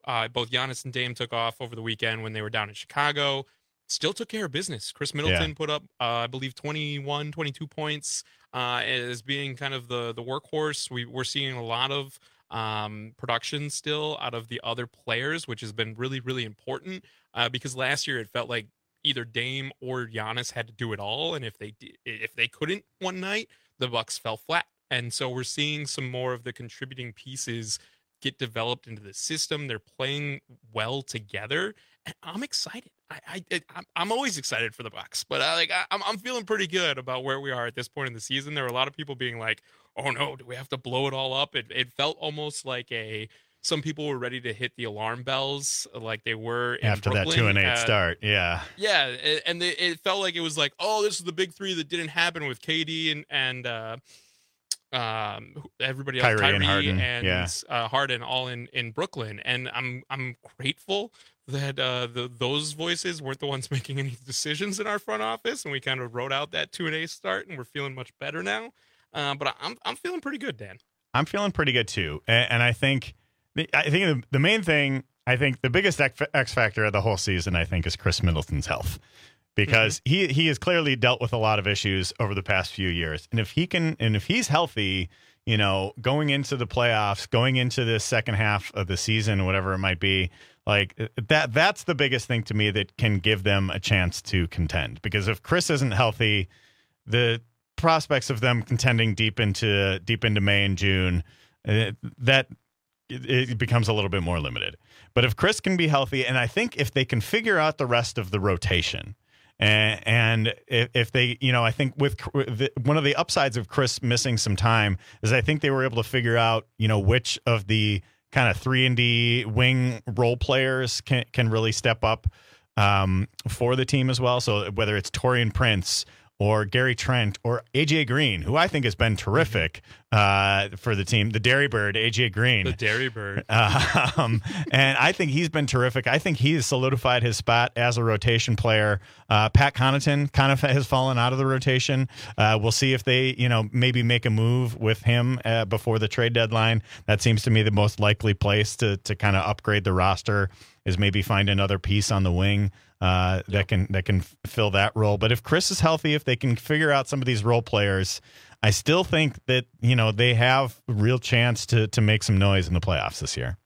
Uh, both Giannis and Dame took off over the weekend when they were down in Chicago. Still took care of business. Chris Middleton Yeah. put up, uh, I believe, twenty-one, twenty-two points uh, as being kind of the the workhorse. We, we're seeing a lot of um, production still out of the other players, which has been really, really important uh, because last year it felt like either Dame or Giannis had to do it all, and if they did, if they couldn't one night, the Bucks fell flat. And so we're seeing some more of the contributing pieces get developed into the system. They're playing well together, and I'm excited. I, I I'm, I'm always excited for the Bucks, but I, like I, I'm I'm feeling pretty good about where we are at this point in the season. There were a lot of people being like, "Oh no, do we have to blow it all up?" It it felt almost like a some people were ready to hit the alarm bells, like they were in After Brooklyn that two and eight at- start. Yeah. Yeah, it- and they, it felt like it was like, oh, this is the big three that didn't happen with K D and and uh, um everybody else, Kyrie Kyrie and Harden, and yeah. uh, Harden, all in in Brooklyn, and I'm I'm grateful that uh, the those voices weren't the ones making any decisions in our front office, and we kind of wrote out that two and eight start, and we're feeling much better now. Uh, but I'm I'm feeling pretty good, Dan. I'm feeling pretty good too, and, and I think the, I think the, the main thing, I think the biggest X X factor of the whole season, I think, is Chris Middleton's health, because he he has clearly dealt with a lot of issues over the past few years, and if he can, and if he's healthy, you know, going into the playoffs, going into the second half of the season, whatever it might be, like that, that's the biggest thing to me that can give them a chance to contend. Because if Chris isn't healthy, the prospects of them contending deep into deep into May and June, uh, that it, it becomes a little bit more limited. But if Chris can be healthy, and I think if they can figure out the rest of the rotation, and, and if, if they, you know, I think with the, one of the upsides of Chris missing some time is I think they were able to figure out, you know, which of the kind of three and D wing role players can can really step up um, for the team as well. So whether it's Taurean Prince or Gary Trent or A J Green, who I think has been terrific uh, for the team, the Dairy Bird, A J Green. The Dairy Bird. Um, and I think he's been terrific. I think he has solidified his spot as a rotation player. Uh, Pat Connaughton kind of has fallen out of the rotation. Uh, we'll see if they, you know, maybe make a move with him uh, before the trade deadline. That seems to me the most likely place to to kind of upgrade the roster, is maybe find another piece on the wing uh, that yep. can that can f- fill that role. But if Chris is healthy, if they can figure out some of these role players, I still think that, you know, they have a real chance to to make some noise in the playoffs this year.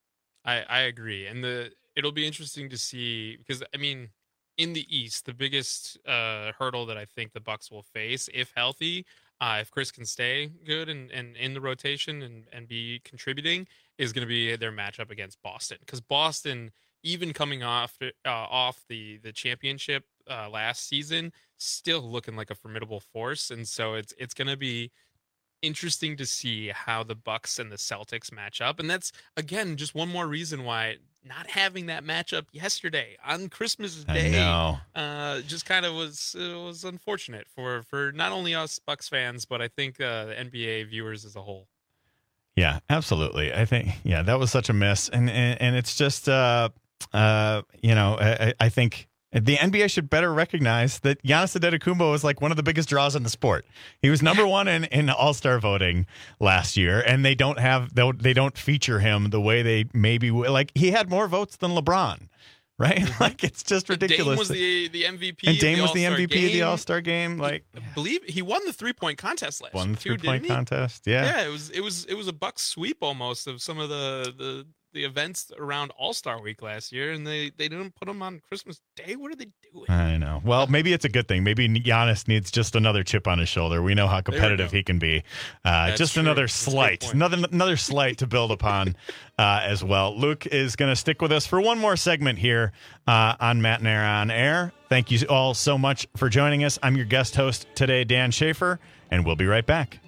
I, I agree, and the it'll be interesting to see, because I mean, in the East, the biggest uh, hurdle that I think the Bucks will face, if healthy, uh, if Chris can stay good and, and in the rotation and, and be contributing, is going to be their matchup against Boston, because Boston, even coming off uh, off the the championship uh, last season, still looking like a formidable force, and so it's it's going to be interesting to see how the Bucks and the Celtics match up. And that's, again, just one more reason why not having that matchup yesterday on Christmas Day, I know. uh, just kind of was uh, was unfortunate for for not only us Bucks fans, but I think uh, the N B A viewers as a whole. Yeah, absolutely. I think, yeah, that was such a miss. And and, and it's just, uh, uh, you know, I, I think the N B A should better recognize that Giannis Antetokounmpo is like one of the biggest draws in the sport. He was number one in, in All-Star voting last year, and they don't have they don't, they don't feature him the way they maybe would. Like, he had more votes than LeBron, right? Like, it's just ridiculous. Dame was the the M V P. And Dame of the was the M V P All-Star of the game. All-Star game. Like, I believe he won the three point contest last won year. the too, three-point didn't he? contest. Yeah, Yeah, it was it was it was a Bucks sweep almost of some of the the, the events around All-Star Week last year, and they, they didn't put them on Christmas Day. What are they doing? I know. Well, maybe it's a good thing. Maybe Giannis needs just another chip on his shoulder. We know how competitive he can be. Uh, just true. another That's a good slight, point. another another slight to build upon uh, as well. Luke is going to stick with us for one more segment here uh, on Matt and Aaron on Air. Thank you all so much for joining us. I'm your guest host today, Dan Schaefer, and we'll be right back.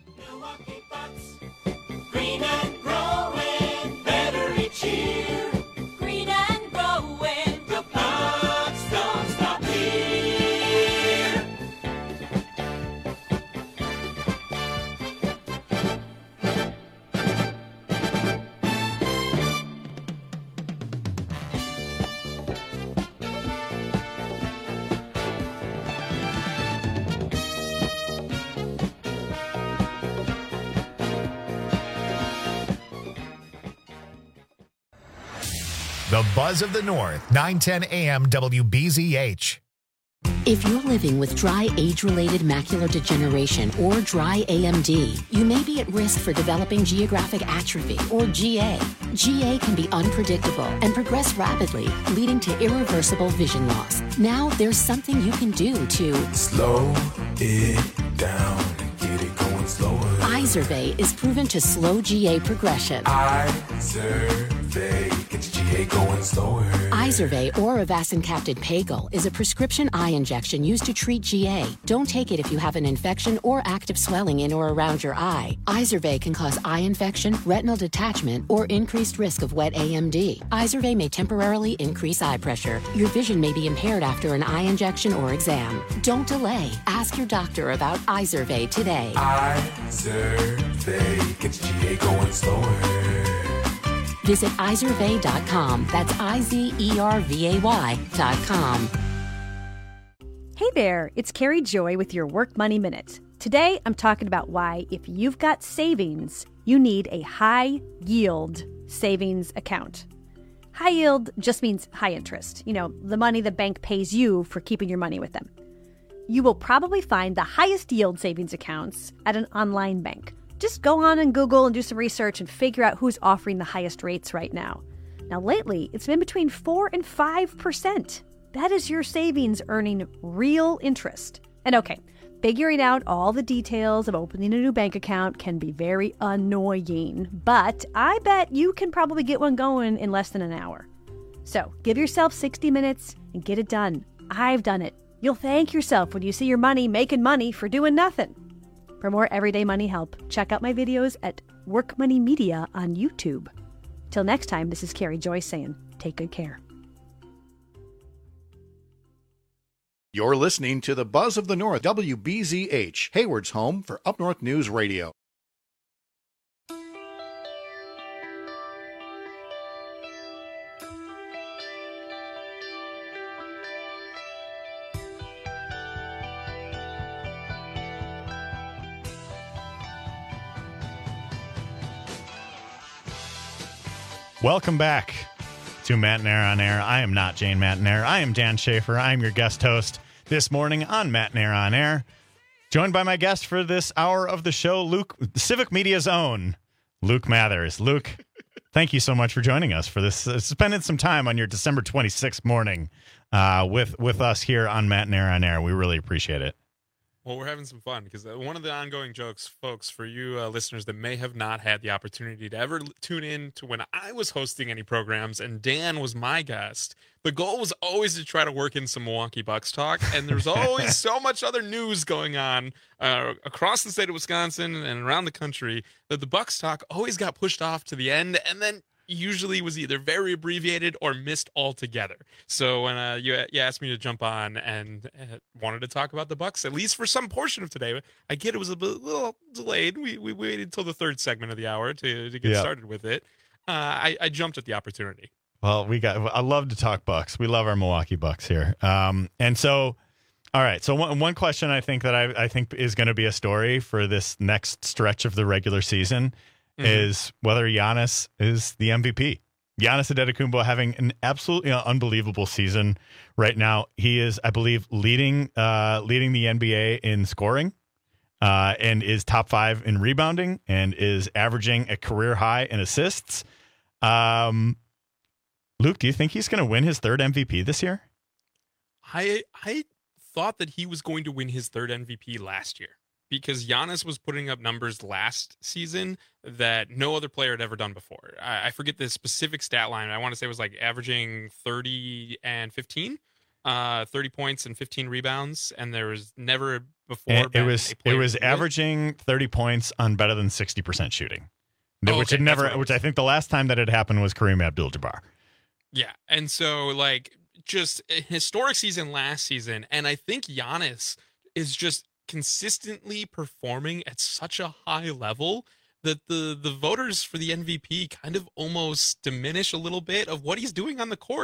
Green and growing better each year. Green and growing, the Bucks don't stop here. The Buzz of the North, nine ten A M W B Z H. If you're living with dry age-related macular degeneration or dry A M D, you may be at risk for developing geographic atrophy or G A. G A can be unpredictable and progress rapidly, leading to irreversible vision loss. Now there's something you can do to slow it down and get it going slower. Izervay is proven to slow G A progression. Izervay gets G A going slower. Izervay or avacincaptad pagel is a prescription eye injection used to treat G A. Don't take it if you have an infection or active swelling in or around your eye. Izervay can cause eye infection, retinal detachment, or increased risk of wet A M D. Izervay may temporarily increase eye pressure. Your vision may be impaired after an eye injection or exam. Don't delay. Ask your doctor about Izervay today. Izervay gets G A going slower. Visit izervay dot com. That's I Z E R V A Y dot com. Hey there, it's Carrie Joy with your Work Money Minute. Today, I'm talking about why, if you've got savings, you need a high yield savings account. High yield just means high interest, you know, the money the bank pays you for keeping your money with them. You will probably find the highest yield savings accounts at an online bank. Just go on and Google and do some research and figure out who's offering the highest rates right now. Now, lately, it's been between four and five percent. That is your savings earning real interest. And okay, figuring out all the details of opening a new bank account can be very annoying, but I bet you can probably get one going in less than an hour. So give yourself sixty minutes and get it done. I've done it. You'll thank yourself when you see your money making money for doing nothing. For more everyday money help, check out my videos at Work Money Media on YouTube. Till next time, this is Carrie Joyce saying, take good care. You're listening to the Buzz of the North, W B Z H, Hayward's home for Up North News Radio. Welcome back to Matt and Air on Air. I am not Jane Matt and Air. I am Dan Schaefer. I am your guest host this morning on Matt and Air on Air. Joined by my guest for this hour of the show, Luke, Civic Media's own Luke Mathers. Luke, thank you so much for joining us for this, uh, spending some time on your December twenty-sixth morning uh, with, with us here on Matt and Air on Air. We really appreciate it. Well, we're having some fun because one of the ongoing jokes, folks, for you uh, listeners that may have not had the opportunity to ever tune in to when I was hosting any programs and Dan was my guest, the goal was always to try to work in some Milwaukee Bucks talk. And there's always so much other news going on uh, across the state of Wisconsin and around the country that the Bucks talk always got pushed off to the end and then usually was either very abbreviated or missed altogether. So when uh, you, you asked me to jump on and uh, wanted to talk about the Bucks, at least for some portion of today, I get it was a bit, little delayed. We we waited until the third segment of the hour to, to get Yeah. started with it. Uh, I, I jumped at the opportunity. Well, we got. I love to talk Bucks. We love our Milwaukee Bucks here. Um, and so, all right. So one one question I think that I I think is going to be a story for this next stretch of the regular season Mhm. is whether Giannis is the M V P. Giannis Antetokounmpo having an absolutely unbelievable season right now. He is, I believe, leading uh, leading the N B A in scoring, uh, and is top five in rebounding, and is averaging a career high in assists. Um, Luke, do you think he's going to win his third M V P this year? I I thought that he was going to win his third M V P last year because Giannis was putting up numbers last season that no other player had ever done before. I, I forget the specific stat line. I want to say it was like averaging thirty and fifteen, uh, thirty points and fifteen rebounds, and there was never before. And it been was a it player was to do averaging thirty points on better than sixty percent shooting, Oh, which okay, had that's never, what it which I think the last time that had happened was Kareem Abdul-Jabbar. Yeah, and so like just a historic season last season, and I think Giannis is just consistently performing at such a high level that the the voters for the M V P kind of almost diminish a little bit of what he's doing on the court.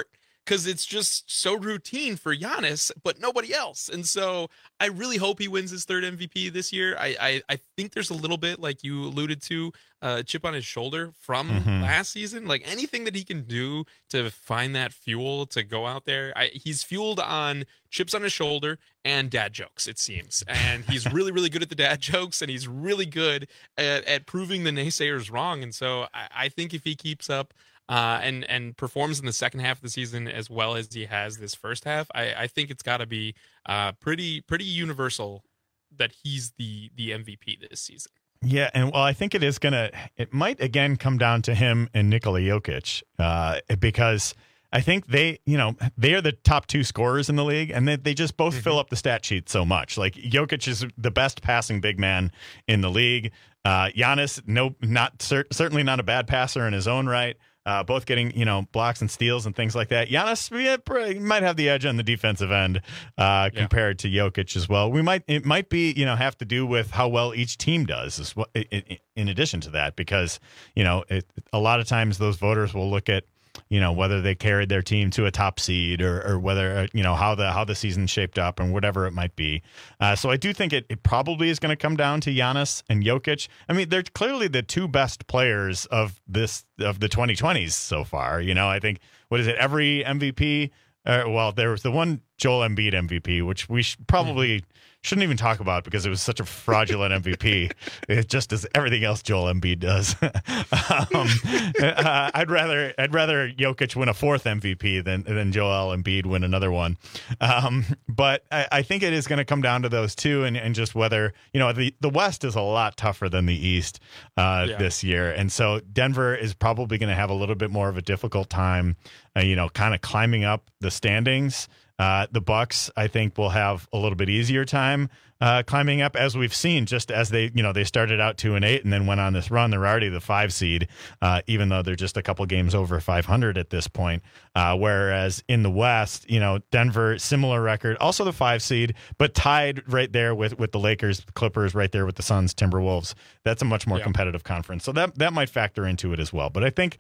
because it's just so routine for Giannis, but nobody else. And so I really hope he wins his third M V P this year. I I, I think there's a little bit, like you alluded to, uh, chip on his shoulder from Mhm. last season. Like anything that he can do to find that fuel to go out there. I, he's fueled on chips on his shoulder and dad jokes, it seems. And he's really, really good at the dad jokes, and he's really good at, at proving the naysayers wrong. And so I, I think if he keeps up uh, and and performs in the second half of the season as well as he has this first half, I, I think it's got to be uh, pretty pretty universal that he's the the M V P this season. Yeah, and well, I think it is gonna. It might again come down to him and Nikola Jokic, uh, because I think they, you know, they are the top two scorers in the league, and they, they just both mm-hmm. fill up the stat sheet so much. Like Jokic is the best passing big man in the league. Uh, Giannis, no, not cer- certainly not a bad passer in his own right. Uh, both getting, you know, blocks and steals and things like that. Giannis yeah, probably might have the edge on the defensive end uh, yeah. compared to Jokic as well. We might it might be, you know, have to do with how well each team does as well, in, in addition to that, because, you know, it, a lot of times those voters will look at, you know, whether they carried their team to a top seed or, or whether, you know, how the how the season shaped up and whatever it might be. Uh, so I do think it, it probably is going to come down to Giannis and Jokic. I mean, they're clearly the two best players of this of the twenty twenties so far. You know, I think, what is it, every M V P? Uh, well, there was the one Joel Embiid M V P, which we sh- probably mm-hmm. shouldn't even talk about because it was such a fraudulent M V P. It just does everything else Joel Embiid does. um, uh, I'd rather I'd rather Jokic win a fourth M V P than than Joel Embiid win another one. Um, but I, I think it is going to come down to those two, and, and just whether, you know, the the West is a lot tougher than the East uh, yeah. this year, and so Denver is probably going to have a little bit more of a difficult time, uh, you know, kind of climbing up the standings. Uh, the Bucks, I think, will have a little bit easier time uh, climbing up, as we've seen. Just as they, you know, they started out two and eight and then went on this run. They're already the five seed, uh, even though they're just a couple games over five hundred at this point. Uh, whereas in the West, you know, Denver, similar record, also the five seed, but tied right there with with the Lakers, Clippers, right there with the Suns, Timberwolves. That's a much more yeah. competitive conference, so that that might factor into it as well. But I think,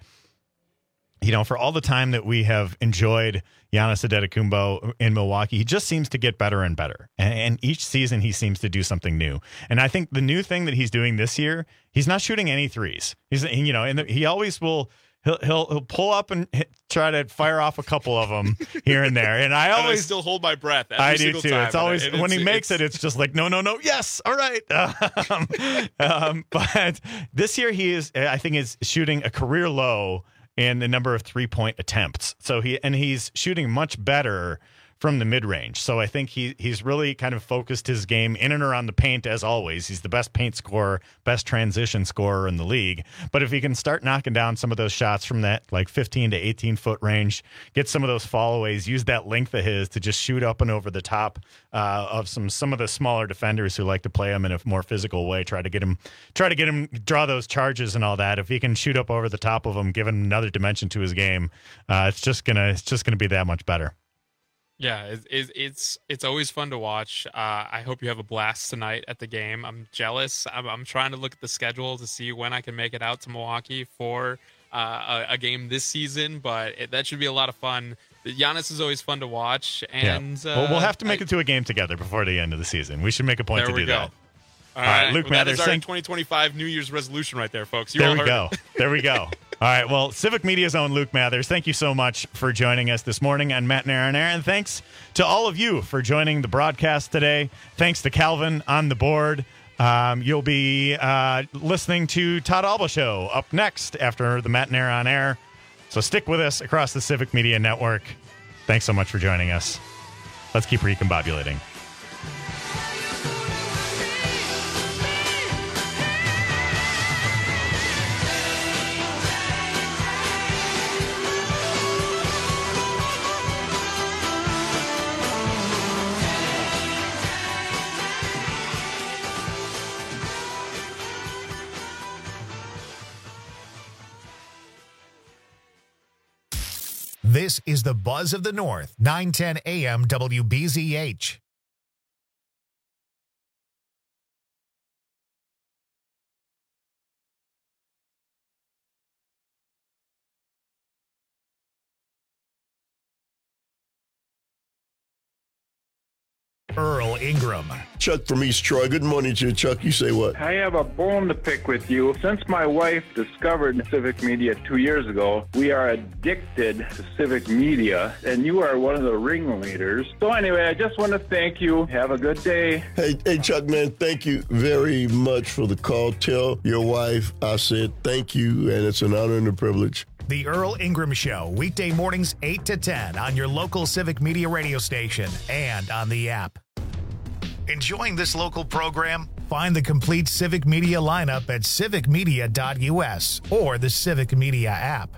you know, for all the time that we have enjoyed Giannis Antetokounmpo in Milwaukee, he just seems to get better and better. And, and each season he seems to do something new. And I think the new thing that he's doing this year, he's not shooting any threes. He's, you know, and he always will. He'll, he'll he'll pull up and hit, try to fire off a couple of them here and there. And I always and I still hold my breath. Every I do too. Time. It's always and when it's, he makes it's, it, it's just like no, no, no. Yes, all right. Um, um, but this year he is, I think, is shooting a career low in the number of three-point attempts. So he and he's shooting much better from the mid-range. So I think he he's really kind of focused his game in and around the paint, as always. He's the best paint scorer, best transition scorer in the league. But if he can start knocking down some of those shots from that like fifteen to eighteen foot range, get some of those fallaways, use that length of his to just shoot up and over the top uh, of some some of the smaller defenders who like to play him in a more physical way, try to get him try to get him draw those charges and all that. If he can shoot up over the top of him, give him another dimension to his game, uh, it's just gonna it's just gonna be that much better. Yeah, it's, it's it's it's always fun to watch. Uh, I hope you have a blast tonight at the game. I'm jealous. I'm, I'm trying to look at the schedule to see when I can make it out to Milwaukee for uh, a, a game this season, but it, that should be a lot of fun. Giannis is always fun to watch, and yeah. well, we'll have to make I, it to a game together before the end of the season. We should make a point there to we do go. that. All right, Luke well, Mathers. That is our thank- twenty twenty-five New Year's resolution right there, folks. You there all we heard go. it. There we go. All right. Well, Civic Media's own Luke Mathers, thank you so much for joining us this morning on Matt and Aaron Air. And thanks to all of you for joining the broadcast today. Thanks to Calvin on the board. Um, you'll be uh, listening to Todd Alba Show up next after the Matt and Aaron on Air. So stick with us across the Civic Media Network. Thanks so much for joining us. Let's keep recombobulating. This is the Buzz of the North, nine ten A M W B Z H. Earl Ingram. Chuck from East Troy. Good morning to you, Chuck. You say what? I have a bone to pick with you. Since my wife discovered civic media two years ago, we are addicted to civic media, and you are one of the ringleaders. So anyway, I just want to thank you. Have a good day. Hey, hey, Chuck, man, thank you very much for the call. Tell your wife I said thank you, and it's an honor and a privilege. The Earl Ingram Show, weekday mornings eight to ten on your local Civic Media radio station and on the app. Enjoying this local program? Find the complete Civic Media lineup at civic media dot u s or the Civic Media app.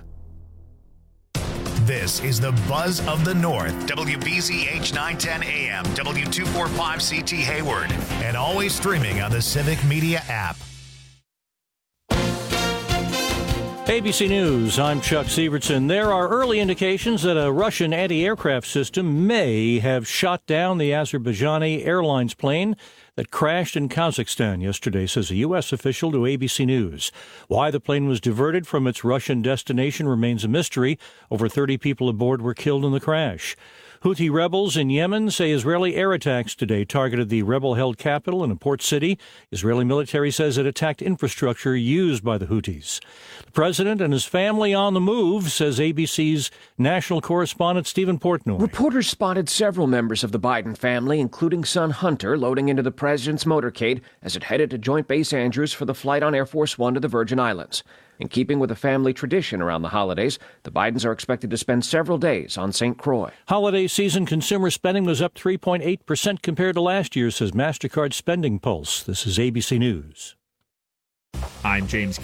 This is the Buzz of the North, W B Z H nine ten A M, W two forty-five C T Hayward, and always streaming on the Civic Media app. A B C News, I'm Chuck Sievertson. There are early indications that a Russian anti-aircraft system may have shot down the Azerbaijani Airlines plane that crashed in Kazakhstan yesterday, says a U S official to A B C News. Why the plane was diverted from its Russian destination remains a mystery. Over thirty people aboard were killed in the crash. Houthi rebels in Yemen say Israeli air attacks today targeted the rebel-held capital and a port city. Israeli military says it attacked infrastructure used by the Houthis. The president and his family on the move, says A B C's national correspondent Stephen Portnoy. Reporters spotted several members of the Biden family, including son Hunter, loading into the president's motorcade as it headed to Joint Base Andrews for the flight on Air Force One to the Virgin Islands. In keeping with the family tradition around the holidays, the Bidens are expected to spend several days on Saint Croix. Holiday season consumer spending was up three point eight percent compared to last year, says MasterCard Spending Pulse. This is A B C News. I'm James